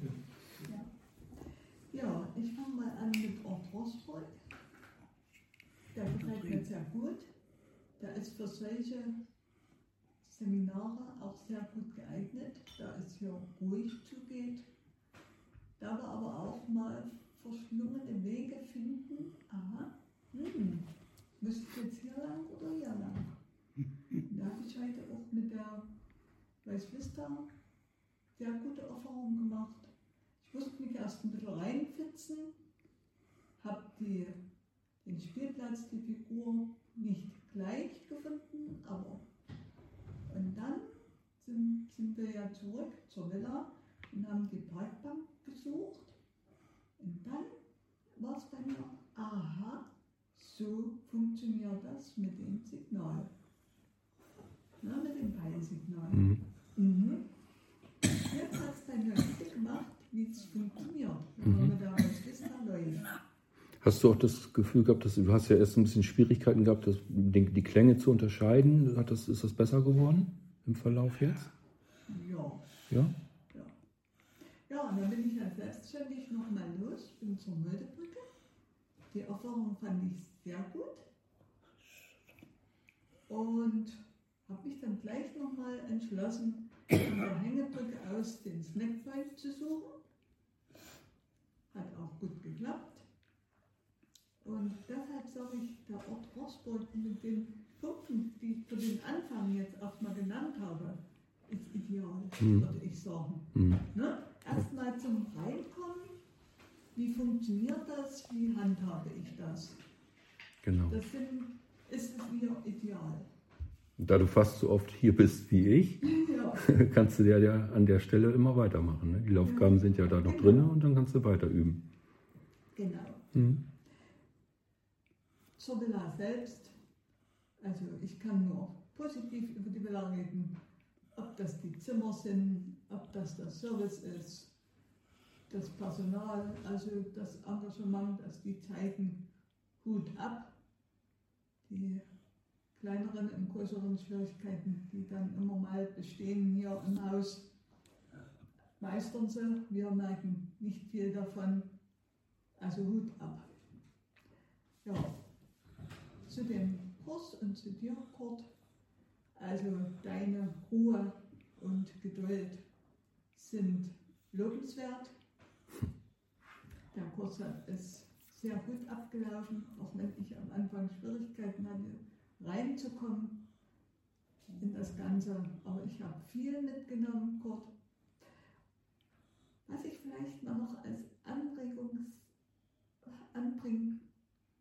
Ja, ich fange mal an mit Ort Rochsburg. Der gefällt mir sehr gut. Der ist für solche Seminare auch sehr gut geeignet, da es hier ruhig zugeht. Da wir aber auch mal verschlungene Wege finden. Aha, hm, müsste ich jetzt hier lang oder hier lang? Da habe ich heute auch mit der Weißvista sehr gute Erfahrungen gemacht. Ich musste mich erst ein bisschen reinfitzen, habe den Spielplatz, die Figur nicht gleich gefunden, aber und dann sind, sind wir ja zurück zur Villa und haben die Parkbank gesucht und dann war es bei mir, aha, so funktioniert das mit dem Signal, na, mit dem Peilsignal. Mhm. Mhm. Jetzt hat es dann ja richtig gemacht, wie es funktioniert, wenn man Mhm. mit der Weißvista läuft. Hast du auch das Gefühl gehabt, dass du hast ja erst ein bisschen Schwierigkeiten gehabt, das, die, die Klänge zu unterscheiden? Hat das, ist das besser geworden im Verlauf jetzt? Ja. Ja? Ja. Ja, und dann bin ich ja selbstständig nochmal los, bin zur Möldebrücke. Die Erfahrung fand ich sehr gut. Und habe mich dann gleich nochmal entschlossen, von der Hängebrücke aus den Snackpoint zu suchen. Hat auch gut geklappt. Und deshalb sage ich, der Ort Rochsburg mit den Punkten, die ich für den Anfang jetzt erstmal genannt habe, ist ideal, Mhm. würde ich sagen. Mhm. Ne? Erstmal zum Reinkommen, wie funktioniert das, wie handhabe ich das? Genau. Das sind, ist es wieder ideal. Da du fast so oft hier bist wie ich, Ja, kannst du ja, ja an der Stelle immer weitermachen. Ne? Die Aufgaben sind ja da noch drin und dann kannst du weiter üben. genau. Mhm. Zur Villa selbst, also ich kann nur positiv über die Villa reden, ob das die Zimmer sind, ob das der Service ist, das Personal, also das Engagement, das die zeigen, Hut ab. Die kleineren und größeren Schwierigkeiten, die dann immer mal bestehen hier im Haus, meistern sie. Wir merken nicht viel davon, also Hut ab. Ja. Zu dem Kurs und zu dir, Kurt, also deine Ruhe und Geduld sind lobenswert. Der Kurs hat es sehr gut abgelaufen, auch wenn ich am Anfang Schwierigkeiten hatte, reinzukommen in das Ganze. Aber ich habe viel mitgenommen, Kurt. Was ich vielleicht mal noch als Anregung anbringe,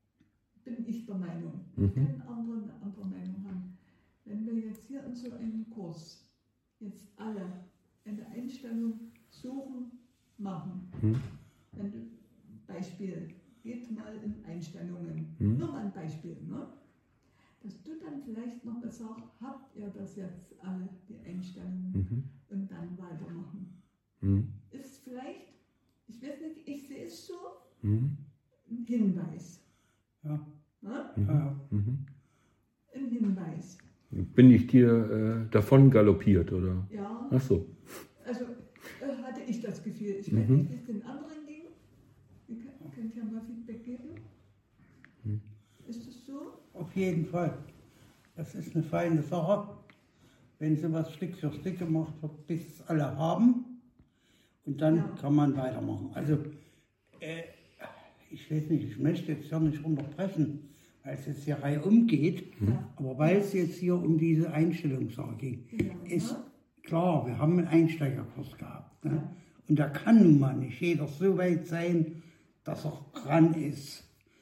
bin ich der Meinung, Mhm. können andere eine andere Meinung haben. Wenn wir jetzt hier in so einem Kurs jetzt alle eine Einstellung suchen, machen, Mhm. wenn du, Beispiel, geht mal in Einstellungen, Mhm. nur mal ein Beispiel, ne? Dass du dann vielleicht noch mal sagst, habt ihr das jetzt alle, die Einstellungen, Mhm. und dann weitermachen. Mhm. Ist vielleicht, ich weiß nicht, ich sehe es so, Mhm. ein Hinweis. Ja. Ne? Ja. Mhm. Ein Hinweis. Bin ich dir äh, davon galoppiert, oder? Ja, Ach so. also äh, hatte ich das Gefühl. Ich Mhm. weiß nicht, wie es den anderen ging. Ihr könnt, könnt ja mal Feedback geben. Mhm. Ist es so? Auf jeden Fall. Das ist eine feine Sache, wenn sowas Stück für Stück gemacht wird, bis es alle haben. Und dann Ja. kann man weitermachen. Also, äh, ich weiß nicht, ich möchte jetzt ja nicht unterbrechen, weil es jetzt hier reihum geht. Ja. Aber weil es jetzt hier um diese Einstellungssache ging, Genau, ist ne? klar, wir haben einen Einsteigerkurs gehabt. Ne? Und da kann nun mal nicht jeder so weit sein, dass er dran ist.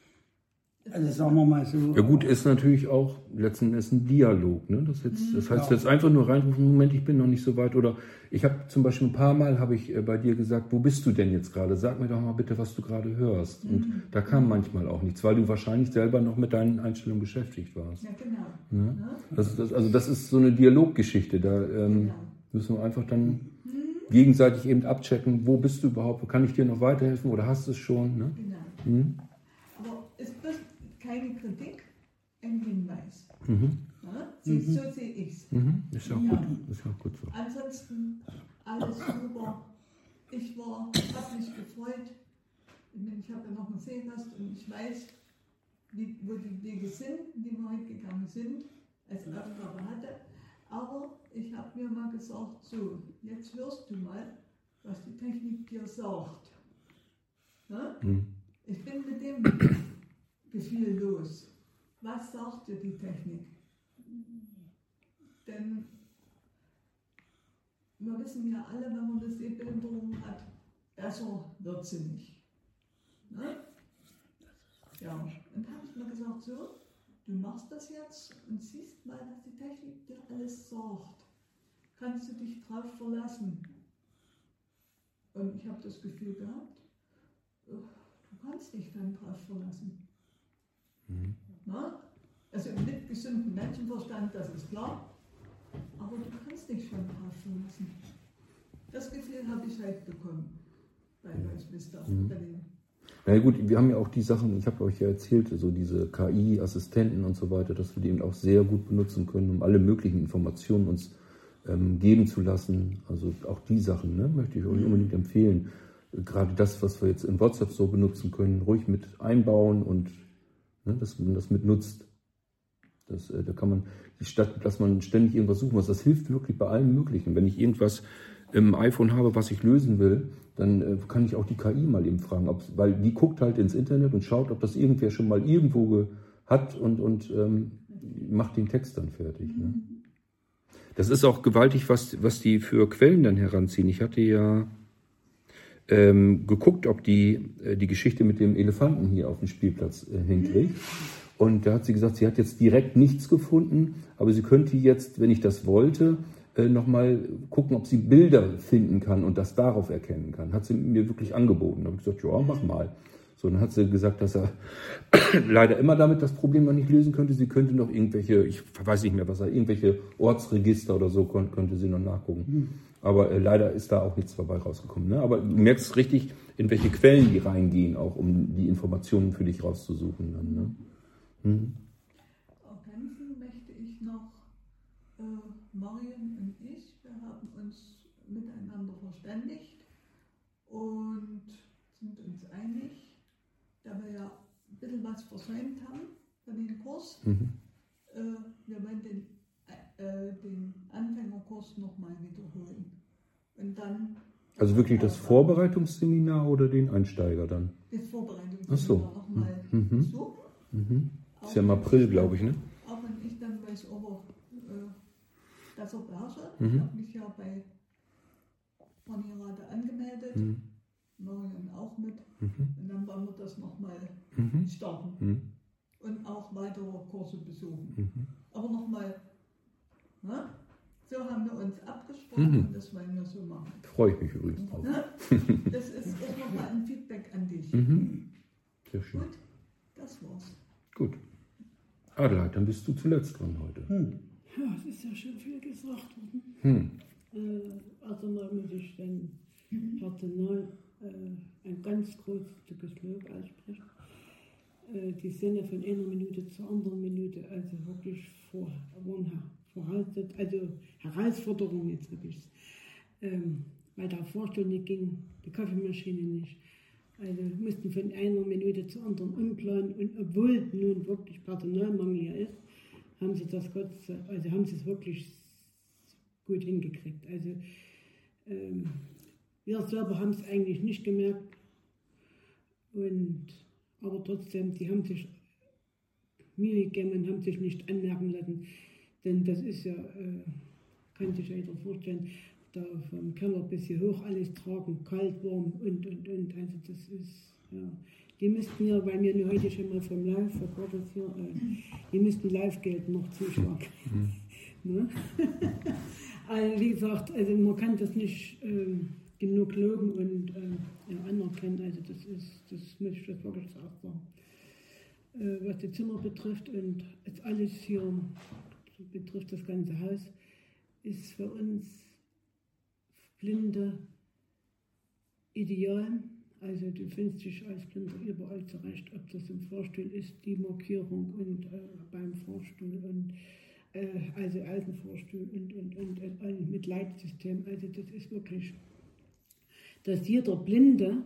Also sagen wir mal so. Ja gut, ist natürlich auch letzten Endes ein Dialog. Ne? Das, jetzt, das heißt jetzt einfach nur reinrufen, Moment, ich bin noch nicht so weit. Oder ich habe zum Beispiel ein paar Mal habe ich äh, bei dir gesagt, wo bist du denn jetzt gerade? Sag mir doch mal bitte, was du gerade hörst. Und da kam manchmal auch nichts, weil du wahrscheinlich selber noch mit deinen Einstellungen beschäftigt warst. Ja, genau. Ja? Ne? Das, das, also das ist so eine Dialoggeschichte. Da ähm, Genau. müssen wir einfach dann gegenseitig eben abchecken, wo bist du überhaupt, wo kann ich dir noch weiterhelfen oder hast du es schon? Ne? Genau. Mhm. Aber es ist keine Kritik, ein Hinweis. Mhm. Ne? Sie, So sehe ich es. Mhm. Ist ja auch Ja. gut. Ist ja auch gut so. Ansonsten alles super. Ich war, habe mich gefreut. Ich, meine, ich habe ja noch einen Seegast und ich weiß, wie, wo die Wege sind, die wir heute gegangen sind, als Aufgabe hatte. Aber ich habe mir mal gesagt, so, jetzt hörst du mal, was die Technik dir sagt. Ne? Mhm. Ich bin mit dem Gefühl los. Was sagt dir die Technik? Denn wir wissen ja alle, wenn man eine Sehbehinderung hat, besser wird sie nicht. Ne? Ja, und habe ich mir gesagt, so, du machst das jetzt und siehst mal, was die Technik dir alles sagt. Kannst du dich drauf verlassen? Und ich habe das Gefühl gehabt, du kannst dich dann drauf verlassen. Mhm. Na? Also mit gesundem Menschenverstand, das ist klar, aber du kannst dich schon drauf verlassen. Das Gefühl habe ich halt bekommen bei Weiß Vista Mhm. Berlin. Na ja, gut, wir haben ja auch die Sachen, ich habe euch ja erzählt, so diese K I-Assistenten und so weiter, dass wir die eben auch sehr gut benutzen können, um alle möglichen Informationen uns ähm, geben zu lassen. Also auch die Sachen, ne, möchte ich euch unbedingt empfehlen. Gerade das, was wir jetzt in WhatsApp so benutzen können, ruhig mit einbauen und ne, dass man das mit nutzt. Das, äh, da kann man, statt dass man ständig irgendwas suchen muss, das hilft wirklich bei allem Möglichen. Wenn ich irgendwas im iPhone habe, was ich lösen will, dann äh, kann ich auch die K I mal eben fragen, ob, weil die guckt halt ins Internet und schaut, ob das irgendwer schon mal irgendwo ge, hat und, und ähm, macht den Text dann fertig. Ne? Das ist auch gewaltig, was, was die für Quellen dann heranziehen. Ich hatte ja ähm, geguckt, ob die äh, die Geschichte mit dem Elefanten hier auf dem Spielplatz äh, hinkriegt. Und da hat sie gesagt, sie hat jetzt direkt nichts gefunden, aber sie könnte jetzt, wenn ich das wollte, äh, nochmal gucken, ob sie Bilder finden kann und das darauf erkennen kann. Hat sie mir wirklich angeboten. Da habe ich gesagt, ja, mach mal. So, dann hat sie gesagt, dass er leider immer damit das Problem noch nicht lösen könnte. Sie könnte noch irgendwelche, ich weiß nicht mehr, was er, irgendwelche Ortsregister oder so kon- könnte sie noch nachgucken. Hm. Aber äh, leider ist da auch nichts dabei rausgekommen. Ne? Aber du merkst richtig, in welche Quellen die reingehen, auch um die Informationen für dich rauszusuchen. Dann, ne? hm. Ergänzen möchte ich noch, äh, Marion und ich, wir haben uns miteinander verständigt und sind uns einig, da wir ja ein bisschen was versäumt haben für den Kurs. Mhm. Äh, wir wollen den, äh, den Anfängerkurs nochmal wiederholen. Und dann. Also wirklich das Vorbereitungsseminar oder den Einsteiger dann? Das Vorbereitungsseminar Ach so. nochmal Mhm. besuchen. Mhm. Ist ja im April, glaube ich, ne? Auch wenn ich dann weiß, ob er äh, das er beherrsche. Mhm. Ich habe mich ja bei Panirade angemeldet, Mhm. Marion auch mit. Mhm. Und dann wollen wir das nochmal Mhm. starten Mhm. und auch weitere Kurse besuchen. Mhm. Aber nochmal, ne? So haben wir uns abgesprochen Mhm. und das wollen wir so machen. Freue ich mich übrigens drauf. Ne? Das ist auch nochmal ein Feedback an dich. Mhm. Sehr schön. Gut, das war's. Gut. Adelheid, dann bist du zuletzt dran heute. Hm. Ja, es ist ja schon viel gesagt worden. Hm. Äh, also mal muss ich dem Personal äh, ein ganz großzügiges Lob aussprechen. Äh, die sind ja von einer Minute zur anderen Minute also wirklich vor, vorausset, also Herausforderung jetzt wirklich. Ähm, bei der Vorstunde ging die Kaffeemaschine nicht. Also wir mussten von einer Minute zur anderen umplanen und obwohl nun wirklich Personalmangel hier ist, haben sie das Gott, also haben sie es wirklich gut hingekriegt. Also ähm, wir selber haben es eigentlich nicht gemerkt, und, aber trotzdem, die haben sich Mühe gegeben und haben sich nicht anmerken lassen, denn das ist ja, äh, kann sich ja jeder vorstellen, da vom Keller bis hier hoch alles tragen, kalt, warm und, und, und, also das ist, ja. Die müssten ja, weil wir nur heute schon mal vom Live, vor Ort hier, äh, die müssten Live-Geld noch zuschlagen. Mhm. Ne? Also wie gesagt, also man kann das nicht ähm, genug loben und äh, ja, anerkennen, also das ist, das muss ich das wirklich auch sagen. Äh, was die Zimmer betrifft und jetzt alles hier betrifft, das ganze Haus, ist für uns Blinde ideal. Also du findest dich als Blinder überall zurecht, ob das im Fahrstuhl ist, die Markierung und äh, beim Fahrstuhl und äh, also Außenfahrstuhl und, und, und, und, und mit Leitsystem. Also das ist wirklich, dass jeder Blinde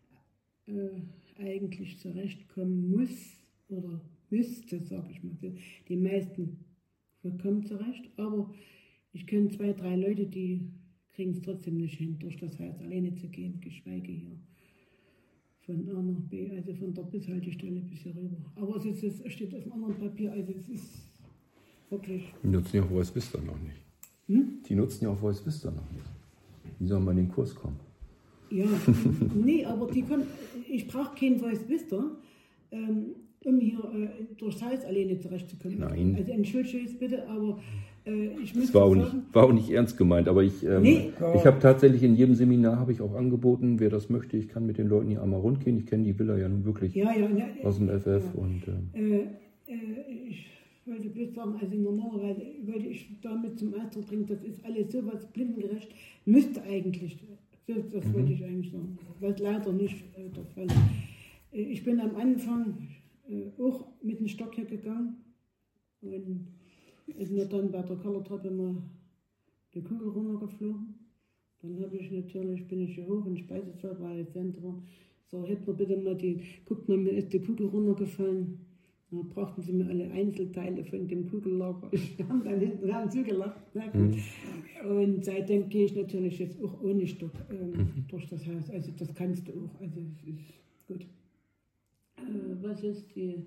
äh, eigentlich zurechtkommen muss oder müsste, sage ich mal. Die meisten kommen zurecht, aber ich kenne zwei, drei Leute, die kriegen es trotzdem nicht hin, durch das Haus alleine zu gehen, geschweige hier von A nach B, also von der Bushaltestelle bis hier rüber. Aber es, ist, es steht auf einem anderen Papier, also es ist wirklich... Die nutzen ja auch Voice Vista noch nicht. Hm? Die nutzen ja auch Voice Vista noch nicht. Die sollen mal in den Kurs kommen. Ja, nee, aber die können, ich brauche kein Voice Vista, ähm, um hier äh, durchs Haus alleine zurechtzukommen. Nein. Also entschuldige es bitte, aber äh, ich muss Das war auch, sagen... nicht, war auch nicht ernst gemeint, aber ich, ähm, Nee. ich habe tatsächlich in jedem Seminar habe ich auch angeboten, wer das möchte, ich kann mit den Leuten hier einmal rund gehen. Ich kenne die Villa ja nun wirklich Ja, ja, ja, aus dem F F. ja. Und, ähm, Äh, äh, ich wollte bloß sagen, also normalerweise wollte ich damit zum Ausdruck bringen, das ist alles sowas blindengerecht, müsste eigentlich, das, das Mhm. wollte ich eigentlich sagen, was leider nicht äh, der Fall ist. Äh, ich bin am Anfang äh, auch mit dem Stock hier gegangen und ist mir dann bei der Kellertreppe mal die Kugel runtergeflogen. Dann habe ich natürlich, bin ich hier hoch in den Speisesaal, weil ich Center war. So, hebt mir bitte mal die, guckt mal, mir ist die Kugel runtergefallen. Da brauchten sie mir alle Einzelteile von dem Kugellager. Ich haben dann hinten dran zugelacht. Ne? Mhm. Und seitdem gehe ich natürlich jetzt auch ohne Stock ähm, mhm. durch das Haus. Also das kannst du auch. Also es ist gut. Äh, was ist die...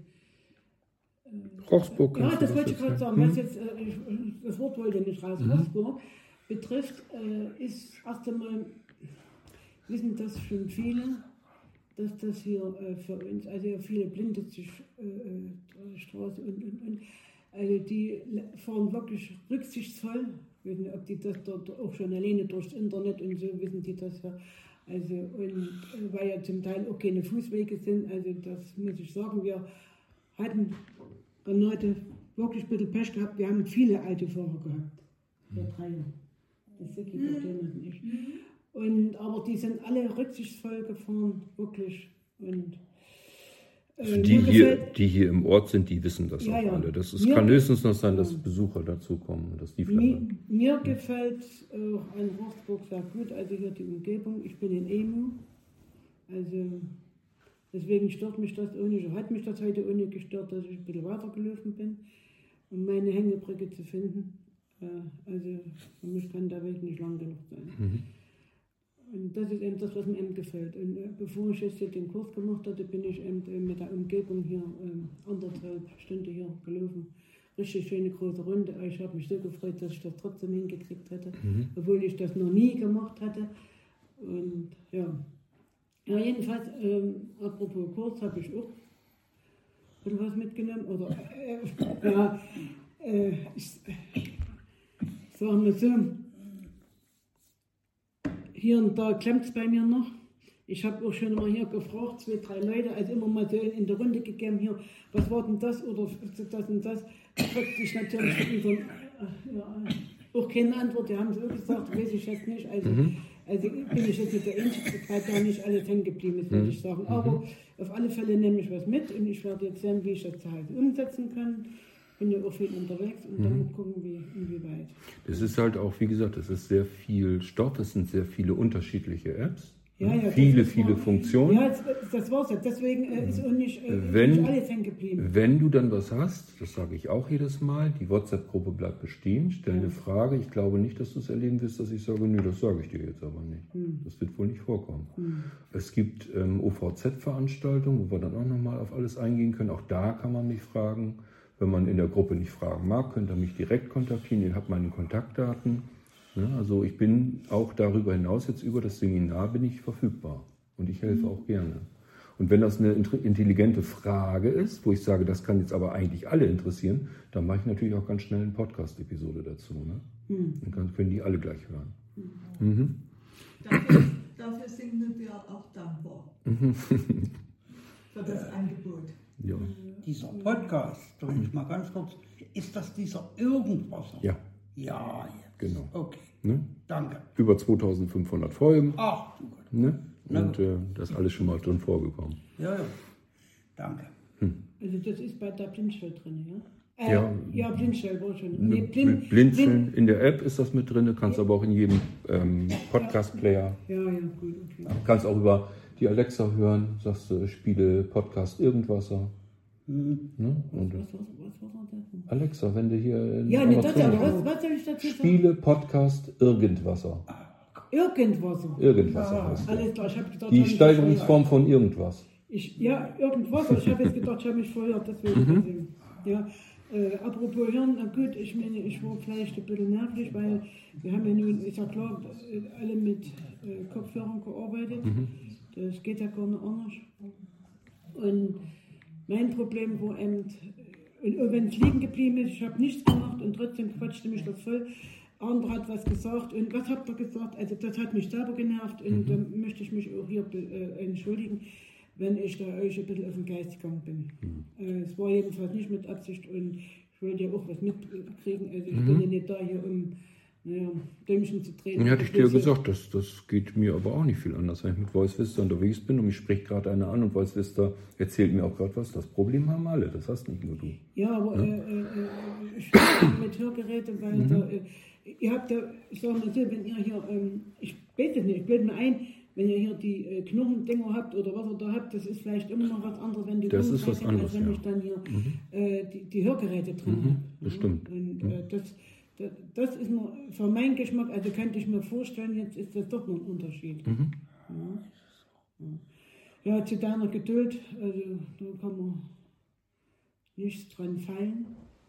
Äh, Rochsburg. Ja, das wollte ich gerade sagen. Hm? Was jetzt, äh, ich, das Wort wollte nicht raus. Mhm. Rochsburg betrifft, äh, ist erst einmal, wissen das schon viele, dass das hier äh, für uns, also ja viele Blinde sich äh, Straße und, und, und, also die fahren wirklich rücksichtsvoll. Ich weiß nicht, ob die das dort auch schon alleine durchs Internet und so wissen die das ja. Also, und äh, weil ja zum Teil auch keine Fußwege sind, also das muss ich sagen, wir hatten Renate wirklich ein bisschen Pech gehabt, wir haben viele Autofahrer gehabt. Wir drei. Das Siki, und ich. Und, aber die sind alle rücksichtsvoll gefahren, wirklich. Und, äh, also die, hier, die hier im Ort sind, die wissen das ja, auch ja. alle. Das ist, kann höchstens noch sein, dass Besucher dazukommen. Dass die mir mir gefällt auch an Rochsburg sehr gut, also hier die Umgebung. Ich bin in Emu, also deswegen stört mich das auch nicht. Hat mich das heute auch nicht gestört, dass ich ein bisschen weitergelaufen bin, um meine Hängebrücke zu finden. Also für mich kann der Weg nicht lang genug sein. Mhm. Und das ist eben das, was mir eben gefällt. Und äh, bevor ich jetzt hier den Kurs gemacht hatte, bin ich eben äh, mit der Umgebung hier äh, anderthalb Stunden hier gelaufen. Richtig schöne große Runde. Ich habe mich so gefreut, dass ich das trotzdem hingekriegt hätte, mhm. obwohl ich das noch nie gemacht hatte. Und ja, ja jedenfalls, ähm, apropos Kurs, habe ich auch ein bisschen was mitgenommen. Oder, äh, ja, äh, ich sage mal so, hier und da klemmt es bei mir noch. Ich habe auch schon mal hier gefragt, zwei, drei Leute, also immer mal so in der Runde gegeben, hier, was war denn das oder das und das. Da kriegte ich natürlich wieder, ja, auch keine Antwort, die haben es auch gesagt, weiß ich jetzt nicht. Also, mhm. also bin ich jetzt nicht der Einzige, weil da nicht alles hängen geblieben ist, würde mhm. ich sagen. Aber auf alle Fälle nehme ich was mit und ich werde jetzt sehen, wie ich das zu Hause umsetzen kann. Bin ja auch viel unterwegs und mhm. dann gucken, wie, inwieweit. Das ist halt auch, wie gesagt, es ist sehr viel Stoff, es sind sehr viele unterschiedliche Apps. Ja, ja, viele, viele Funktionen. Ja, das, das war's jetzt. Deswegen äh, ist auch nicht, äh, wenn, nicht alles hängen geblieben. Wenn du dann was hast, das sage ich auch jedes Mal, die WhatsApp-Gruppe bleibt bestehen, stell ja. eine Frage. Ich glaube nicht, dass du es erleben wirst, dass ich sage, nö, das sage ich dir jetzt aber nicht. Hm. Das wird wohl nicht vorkommen. Hm. Es gibt ähm, O V Z-Veranstaltungen, wo wir dann auch nochmal auf alles eingehen können. Auch da kann man mich fragen. Wenn man in der Gruppe nicht fragen mag, könnt ihr mich direkt kontaktieren. Ihr habt meine Kontaktdaten. Ja, also ich bin auch darüber hinaus, jetzt über das Seminar bin ich verfügbar und ich helfe auch gerne. Und wenn das eine intelligente Frage ist, wo ich sage, das kann jetzt aber eigentlich alle interessieren, dann mache ich natürlich auch ganz schnell eine Podcast-Episode dazu. Ne? Mhm. Dann können die alle gleich hören. Mhm. Mhm. Dafür, dafür sind wir auch dankbar. Für das Angebot. Ja. Dieser Podcast, darf ich mal ganz kurz, ist das dieser Irgendwas? Ja. Ja, jetzt. Genau. Okay. Ne? Danke. Über zweitausendfünfhundert Folgen. Ach, du Gott. Ne? Und äh, das ist alles schon mal drin vorgekommen. Ja, ja. Danke. Hm. Also das ist bei der Blindschell drin, ja? Äh, ja, ja, Blindschell war schon. Nee, blind, Blindschellen Blind. In der App ist das mit drin, du kannst ja. aber auch in jedem ähm, Podcast-Player. Ja, ja, gut, okay. Du kannst auch über die Alexa hören, sagst du, spiele Podcast irgendwas. Mhm. Ne? Und was, was, was, was war das? Alexa, wenn du hier... Ja, ne, das ja, was, was soll ich dazu sagen? Spiele Podcast Irgendwasser. Irgendwasser? Irgendwasser ja, heißt alles klar, ich hab gedacht, die Steigerungsform von irgendwas. Ich, ja, Irgendwasser. Ich habe jetzt gedacht, ich habe mich vorher deswegen mhm. gesehen. Ja, äh, apropos Hirn, na gut, ich meine, ich war vielleicht ein bisschen nervlich, weil wir haben ja nun, ist ja klar, alle mit äh, Kopfhörern gearbeitet. Mhm. Das geht ja gar nicht anders. Und mein Problem war eben, und wenn es liegen geblieben ist, ich habe nichts gemacht und trotzdem quatschte mich das voll. Andere hat was gesagt und was habt ihr gesagt? Also das hat mich selber genervt und mhm. da möchte ich mich auch hier äh, entschuldigen, wenn ich da euch ein bisschen auf den Geist gegangen bin. Mhm. Äh, es war jedenfalls nicht mit Absicht und ich wollte ja auch was mitkriegen. Also ich mhm. bin ja nicht da hier, um naja, Däumchen zu drehen. Ja, hatte ich dir gesagt, das, das geht mir aber auch nicht viel anders, wenn ich mit Voice Vista unterwegs bin und mich spricht gerade einer an und Voice Vista erzählt mir auch gerade was. Das Problem haben alle, das hast nicht nur du. Ja, aber ja? Äh, äh, ich spiele mit Hörgeräten, weil mhm. da, äh, ihr habt ja, ich sage mal so, wenn ihr hier, ähm, ich weiß es nicht, ich bilde mir ein, wenn ihr hier die äh, Knochendinger habt oder was ihr da habt, das ist vielleicht immer noch was anderes, wenn die das ist was anderes, als wenn ja. ich dann hier mhm. äh, die, die Hörgeräte drin mhm. habe. Das stimmt. Und äh, das Das ist nur für meinen Geschmack, also könnte ich mir vorstellen, jetzt ist das doch noch ein Unterschied. Mhm. Ja. Ja, zu deiner Geduld, also da kann man nichts dran fallen.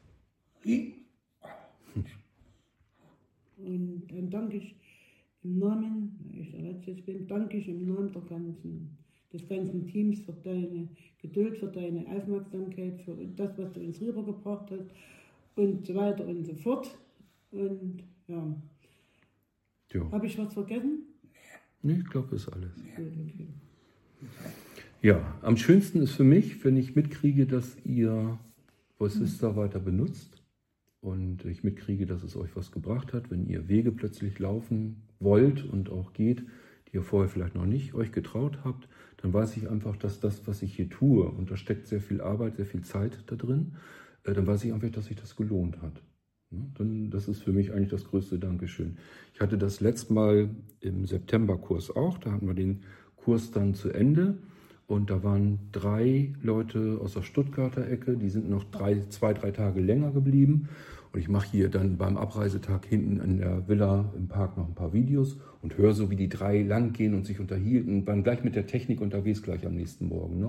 Und dann danke ich im Namen, weil ich der Letzte bin, danke ich im Namen der ganzen, des ganzen Teams für deine Geduld, für deine Aufmerksamkeit, für das, was du uns rübergebracht hast und so weiter und so fort. Und ja. ja. Habe ich was vergessen? Nee, ich glaube, das ist alles. Gut, okay. Ja, am schönsten ist für mich, wenn ich mitkriege, dass ihr Voice Vista weiter benutzt und ich mitkriege, dass es euch was gebracht hat, wenn ihr Wege plötzlich laufen wollt und auch geht, die ihr vorher vielleicht noch nicht euch getraut habt, dann weiß ich einfach, dass das, was ich hier tue, und da steckt sehr viel Arbeit, sehr viel Zeit da drin, äh, dann weiß ich einfach, dass sich das gelohnt hat. Ja, dann, das ist für mich eigentlich das größte Dankeschön. Ich hatte das letzte Mal im September-Kurs auch, da hatten wir den Kurs dann zu Ende. Und da waren drei Leute aus der Stuttgarter Ecke, die sind noch drei, zwei, drei Tage länger geblieben. Und ich mache hier dann beim Abreisetag hinten in der Villa im Park noch ein paar Videos und höre so, wie die drei lang gehen und sich unterhielten und waren gleich mit der Technik unterwegs, gleich am nächsten Morgen noch.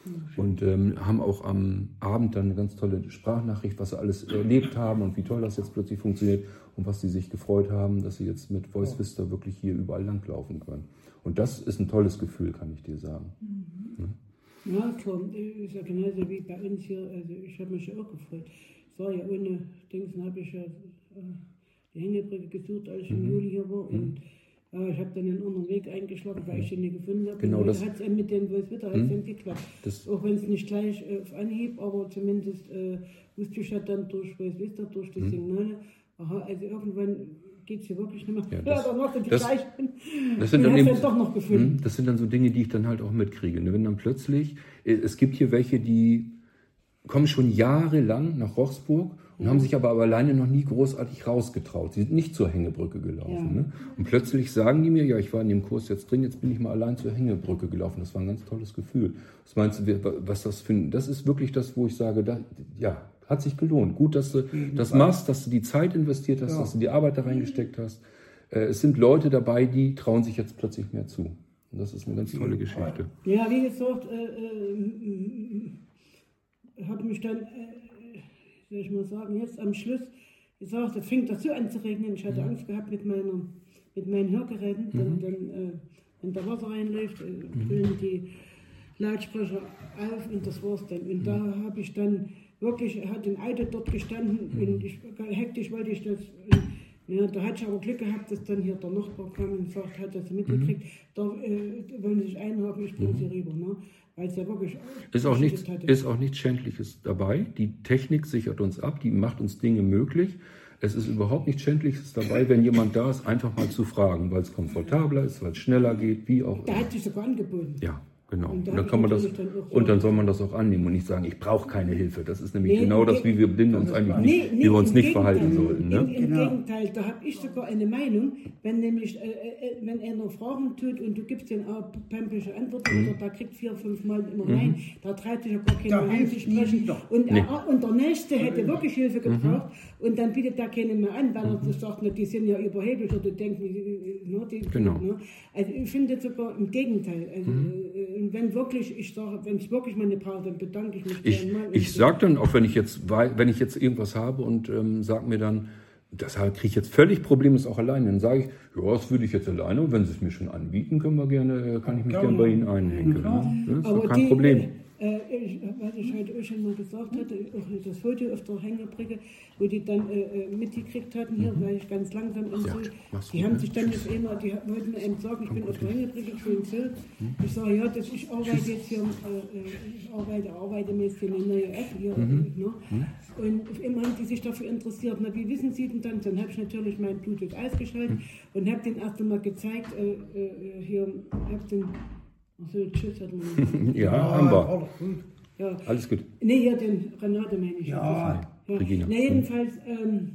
Und ähm, haben auch am Abend dann eine ganz tolle Sprachnachricht, was sie alles erlebt haben und wie toll das jetzt plötzlich funktioniert und was sie sich gefreut haben, dass sie jetzt mit Voice Vista wirklich hier überall langlaufen können. Und das ist ein tolles Gefühl, kann ich dir sagen. Mhm. Ja? Ja, klar, ist ja genauso wie bei uns hier, also ich habe mich ja auch gefreut. Es war ja ohne Dings, habe ich ja äh, die Hängebrücke gesucht, als ich im Mhm. Juli hier war. Und Mhm. ja, ich habe dann einen anderen Weg eingeschlagen, weil ich den nicht gefunden habe. Genau, und das- hat es mit dem Voice Vista Mhm. mhm. geklappt. Das, Auch wenn es nicht gleich äh, auf Anhieb, aber zumindest äh, wusste ich ja dann durch Voice Vista, durch die Mhm. Signale, aha, also irgendwann geht es hier wirklich nicht mehr. Ja, Ja, das- dann machst du die das- gleichen. das sind und dann hast eben, dann doch noch gefunden. Mhm, das sind dann so Dinge, die ich dann halt auch mitkriege. ne? Wenn dann plötzlich, äh, es gibt hier welche, die kommen schon jahrelang nach Rochsburg und haben sich aber, aber alleine noch nie großartig rausgetraut. Sie sind nicht zur Hängebrücke gelaufen. Ja. Ne? Und plötzlich sagen die mir, ja, ich war in dem Kurs jetzt drin, jetzt bin ich mal allein zur Hängebrücke gelaufen. Das war ein ganz tolles Gefühl. Was meinst du, wer- was das für ein, das ist wirklich das, wo ich sage, da, ja, hat sich gelohnt. Gut, dass du das machst, dass du die Zeit investiert hast, Ja. dass du die Arbeit da reingesteckt hast. Äh, Es sind Leute dabei, die trauen sich jetzt plötzlich mehr zu. Und das ist eine ganz tolle Geschichte. Ja, wie gesagt, äh, äh, habe mich dann, äh, soll ich mal sagen, jetzt am Schluss gesagt, es fängt dazu an zu regnen. Ich hatte Angst gehabt mit, meiner, mit meinen Hörgeräten, denn, denn äh, wenn da Wasser reinläuft, äh, füllen die Lautsprecher auf und das war's dann. Und da habe ich dann wirklich, hat ein Auto dort gestanden und ich, hektisch wollte ich das. Ja, da hatte ich aber Glück gehabt, dass dann hier der Nachbar kam und sagt, hat das mitgekriegt, da äh, wollen Sie sich einhaken, ich bringe Sie rüber. Ne? Weil es ja wirklich Ist auch, nichts, hatte. ist auch nichts Schändliches dabei. Die Technik sichert uns ab, die macht uns Dinge möglich. Es ist überhaupt nichts Schändliches dabei, wenn jemand da ist, einfach mal zu fragen, weil es komfortabler ist, weil es schneller geht, wie auch Da immer. hat sich sogar angeboten. Ja, genau. Und Und da dann, hab ich kann man das, natürlich dann auch und dann so- soll man das auch annehmen und nicht sagen, ich brauche keine Hilfe. Das ist nämlich Nee, genau das, nee. wie wir Blinden uns eigentlich nicht, wie wir uns im nicht Gegenteil. verhalten sollten. Im, Ne? im Genau. Gegenteil, da habe ich sogar eine Meinung, wenn nämlich, äh, äh, wenn einer Fragen tut und du gibst den auch pampische Antworten Mhm. oder da kriegt vier, fünf Mal immer Nein, da traut sich ja gar Da keiner hilft nie anzusprechen. wieder. Und, Nee. äh, und der Nächste hätte wirklich Hilfe gebraucht und dann bietet da keiner mehr an, weil er so sagt, na, die sind ja überheblich oder denken, die, ne, die, Genau. ne. Also ich finde sogar im Gegenteil. Also, äh, wenn wirklich, ich sage, wenn es wirklich mal eine brauche, dann bedanke ich mich Ich, zehnmal. ich sage dann, auch wenn ich jetzt wei- wenn ich jetzt irgendwas habe und ähm, sage mir dann, das kriege ich jetzt völlig problemlos auch alleine, dann sage ich, ja, das würde ich jetzt alleine und wenn Sie es mir schon anbieten, können wir gerne, kann ich mich Ja, gerne ja. bei Ihnen einhängen. Ja. Ne? Das ist Aber doch kein die, Problem. Äh, ich, was ich heute auch schon mal gesagt hatte, auch das Foto auf der Hängebrücke, wo die dann äh, äh, mitgekriegt hatten hier, weil ich ganz langsam und Ja, so, machst die du, haben ne? sich dann jetzt immer, die wollten mir eben sagen, ich bin auf der Hängebrücke, ich bin so. Ich sage, ja, das, ich arbeite jetzt hier, äh, äh, ich arbeite, arbeite mir jetzt hier eine neue App hier. Mhm. Ne? Und auf einmal haben die sich dafür interessiert. Na, wie wissen Sie denn dann? Dann habe ich natürlich mein Bluetooth ausgeschaltet und habe den erst einmal gezeigt, äh, äh, hier, habe den, achso, tschüss, hat man Ja, haben wir. alles gut. ja. Alles gut. Nee, hier den Renate meine ich. Ja. ja. Regina. Na, jedenfalls ähm,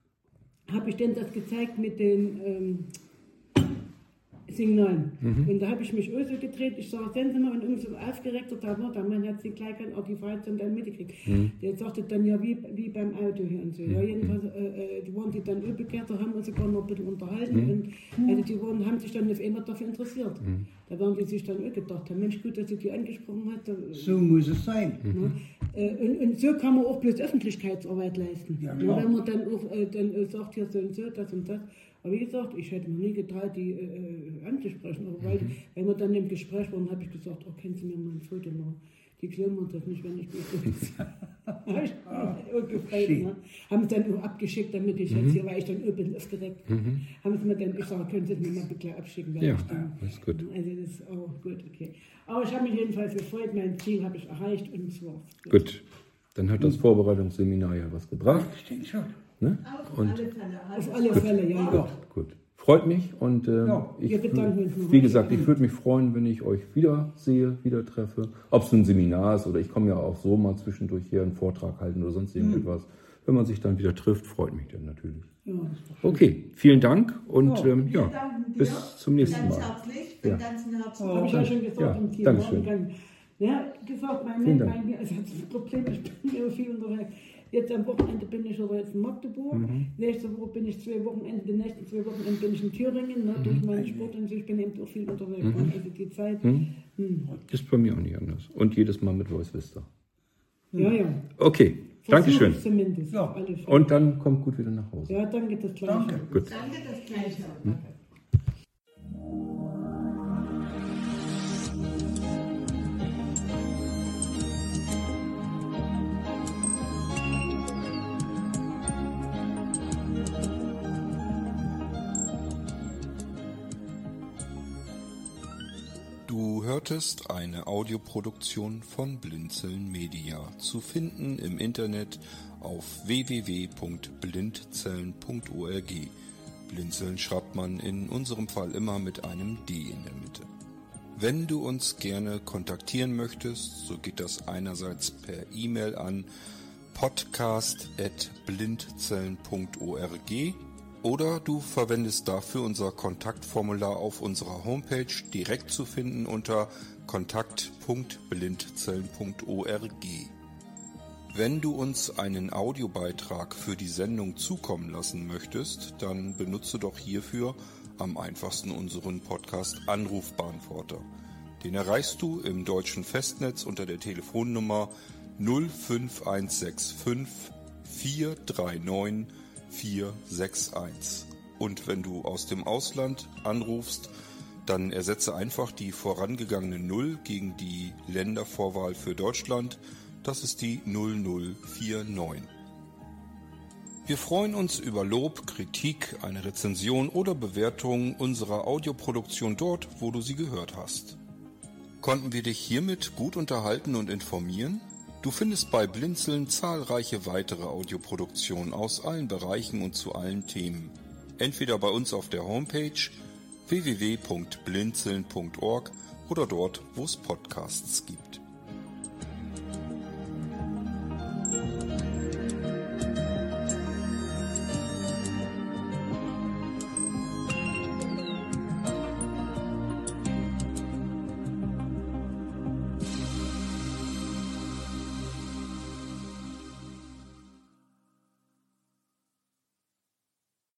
habe ich denn das gezeigt mit den ähm, Signalen. Mhm. Und da habe ich mich auch so gedreht. Ich sage, sehen Sie mal, und umso aufgeregter da war, der Mann hat sie gleich an Artifact dann mitgekriegt. Mhm. Der sagte dann ja, wie, wie beim Auto hier und so. Ja, jedenfalls äh, äh, die waren die dann umgekehrt, da haben wir uns sogar noch ein bisschen unterhalten. Mhm. Und also die waren, haben sich dann auf einmal dafür interessiert. Mhm. Da waren die sich dann auch gedacht, haben, Mensch, gut, dass sie die angesprochen hat. Da, So muss es sein. Ne? Äh, Und, und so kann man auch bloß Öffentlichkeitsarbeit leisten. Ja, Ne, klar. wenn man dann auch äh, dann, äh, sagt, hier so und so, das und das. Aber wie gesagt, ich hätte mir nie getraut, die äh, äh, anzusprechen. Aber weil, wenn wir dann im Gespräch waren, habe ich gesagt, oh, können Sie mir mal ein Foto machen? Die glauben mir das nicht, wenn ich das habe ich auch gefällt, Schön. ne? Haben es dann auch abgeschickt, damit ich jetzt hier, weil ich dann auch bin aufgeregt. Haben sie mir dann, ich sage, können Sie es mir mal bitte abschicken? Weil Ja, ich dann, ist gut. Also das ist auch gut, okay. Aber ich habe mich jedenfalls gefreut, mein Ziel habe ich erreicht und es war Gut. Dann hat das Vorbereitungsseminar ja was gebracht. Ich denke schon. Ne? Auf Und alle Fälle. auf alle Fälle, ja. ja. gut. Freut mich und ähm, Ja, ich, wir bedanken uns noch. wie gesagt, ich würde mich freuen, wenn ich euch wieder sehe, wieder treffe. Ob es ein Seminar ist oder ich komme ja auch so mal zwischendurch hier einen Vortrag halten oder sonst irgendetwas. Wenn man sich dann wieder trifft, freut mich dann natürlich. Ja. Okay, vielen Dank und Ja. ähm, Wir ja, danken dir bis zum nächsten ganz Mal. herzlich, von Ja. ganzem Herzen. Habe ich ja schon gesagt Ja, im Team. Dankeschön. Morgen. Ja, gesagt, mein Vielen Mann, Dank. mein, also das Problem, ich bin ja viel unterwegs. Jetzt am Wochenende bin ich aber jetzt in Magdeburg. Mhm. Nächste Woche bin ich zwei Wochenende, die nächsten zwei Wochenende bin ich in Thüringen, ne, Mhm. durch meinen Sport und ich bin eben auch viel unterwegs. Mhm. Also die Zeit. Mhm. Hm. Ist bei mir auch nicht anders. Und jedes Mal mit Voice Vista. Ja, ja. Okay, Dankeschön. Zumindest. Ja. Auf alle Fälle. Und dann kommt gut wieder nach Hause. Ja, danke, das Gleiche. Danke. Gut. Danke, das Gleiche. Hm? Du hörtest eine Audioproduktion von Blinzeln Media, zu finden im Internet auf w w w punkt blindzellen punkt org. Blinzeln schreibt man in unserem Fall immer mit einem D in der Mitte. Wenn du uns gerne kontaktieren möchtest, so geht das einerseits per E-Mail an podcast at blindzellen punkt org oder du verwendest dafür unser Kontaktformular auf unserer Homepage, direkt zu finden unter kontakt punkt blindzellen punkt org. Wenn du uns einen Audiobeitrag für die Sendung zukommen lassen möchtest, dann benutze doch hierfür am einfachsten unseren Podcast Anrufbeantworter. Den erreichst du im deutschen Festnetz unter der Telefonnummer null fünf eins sechs fünf vier drei neun vier sechs eins. Und wenn du aus dem Ausland anrufst, dann ersetze einfach die vorangegangene Null gegen die Ländervorwahl für Deutschland. Das ist die null null vier neun. Wir freuen uns über Lob, Kritik, eine Rezension oder Bewertung unserer Audioproduktion dort, wo du sie gehört hast. Konnten wir dich hiermit gut unterhalten und informieren? Du findest bei Blinzeln zahlreiche weitere Audioproduktionen aus allen Bereichen und zu allen Themen. Entweder bei uns auf der Homepage w w w punkt blinzeln punkt org oder dort, wo es Podcasts gibt.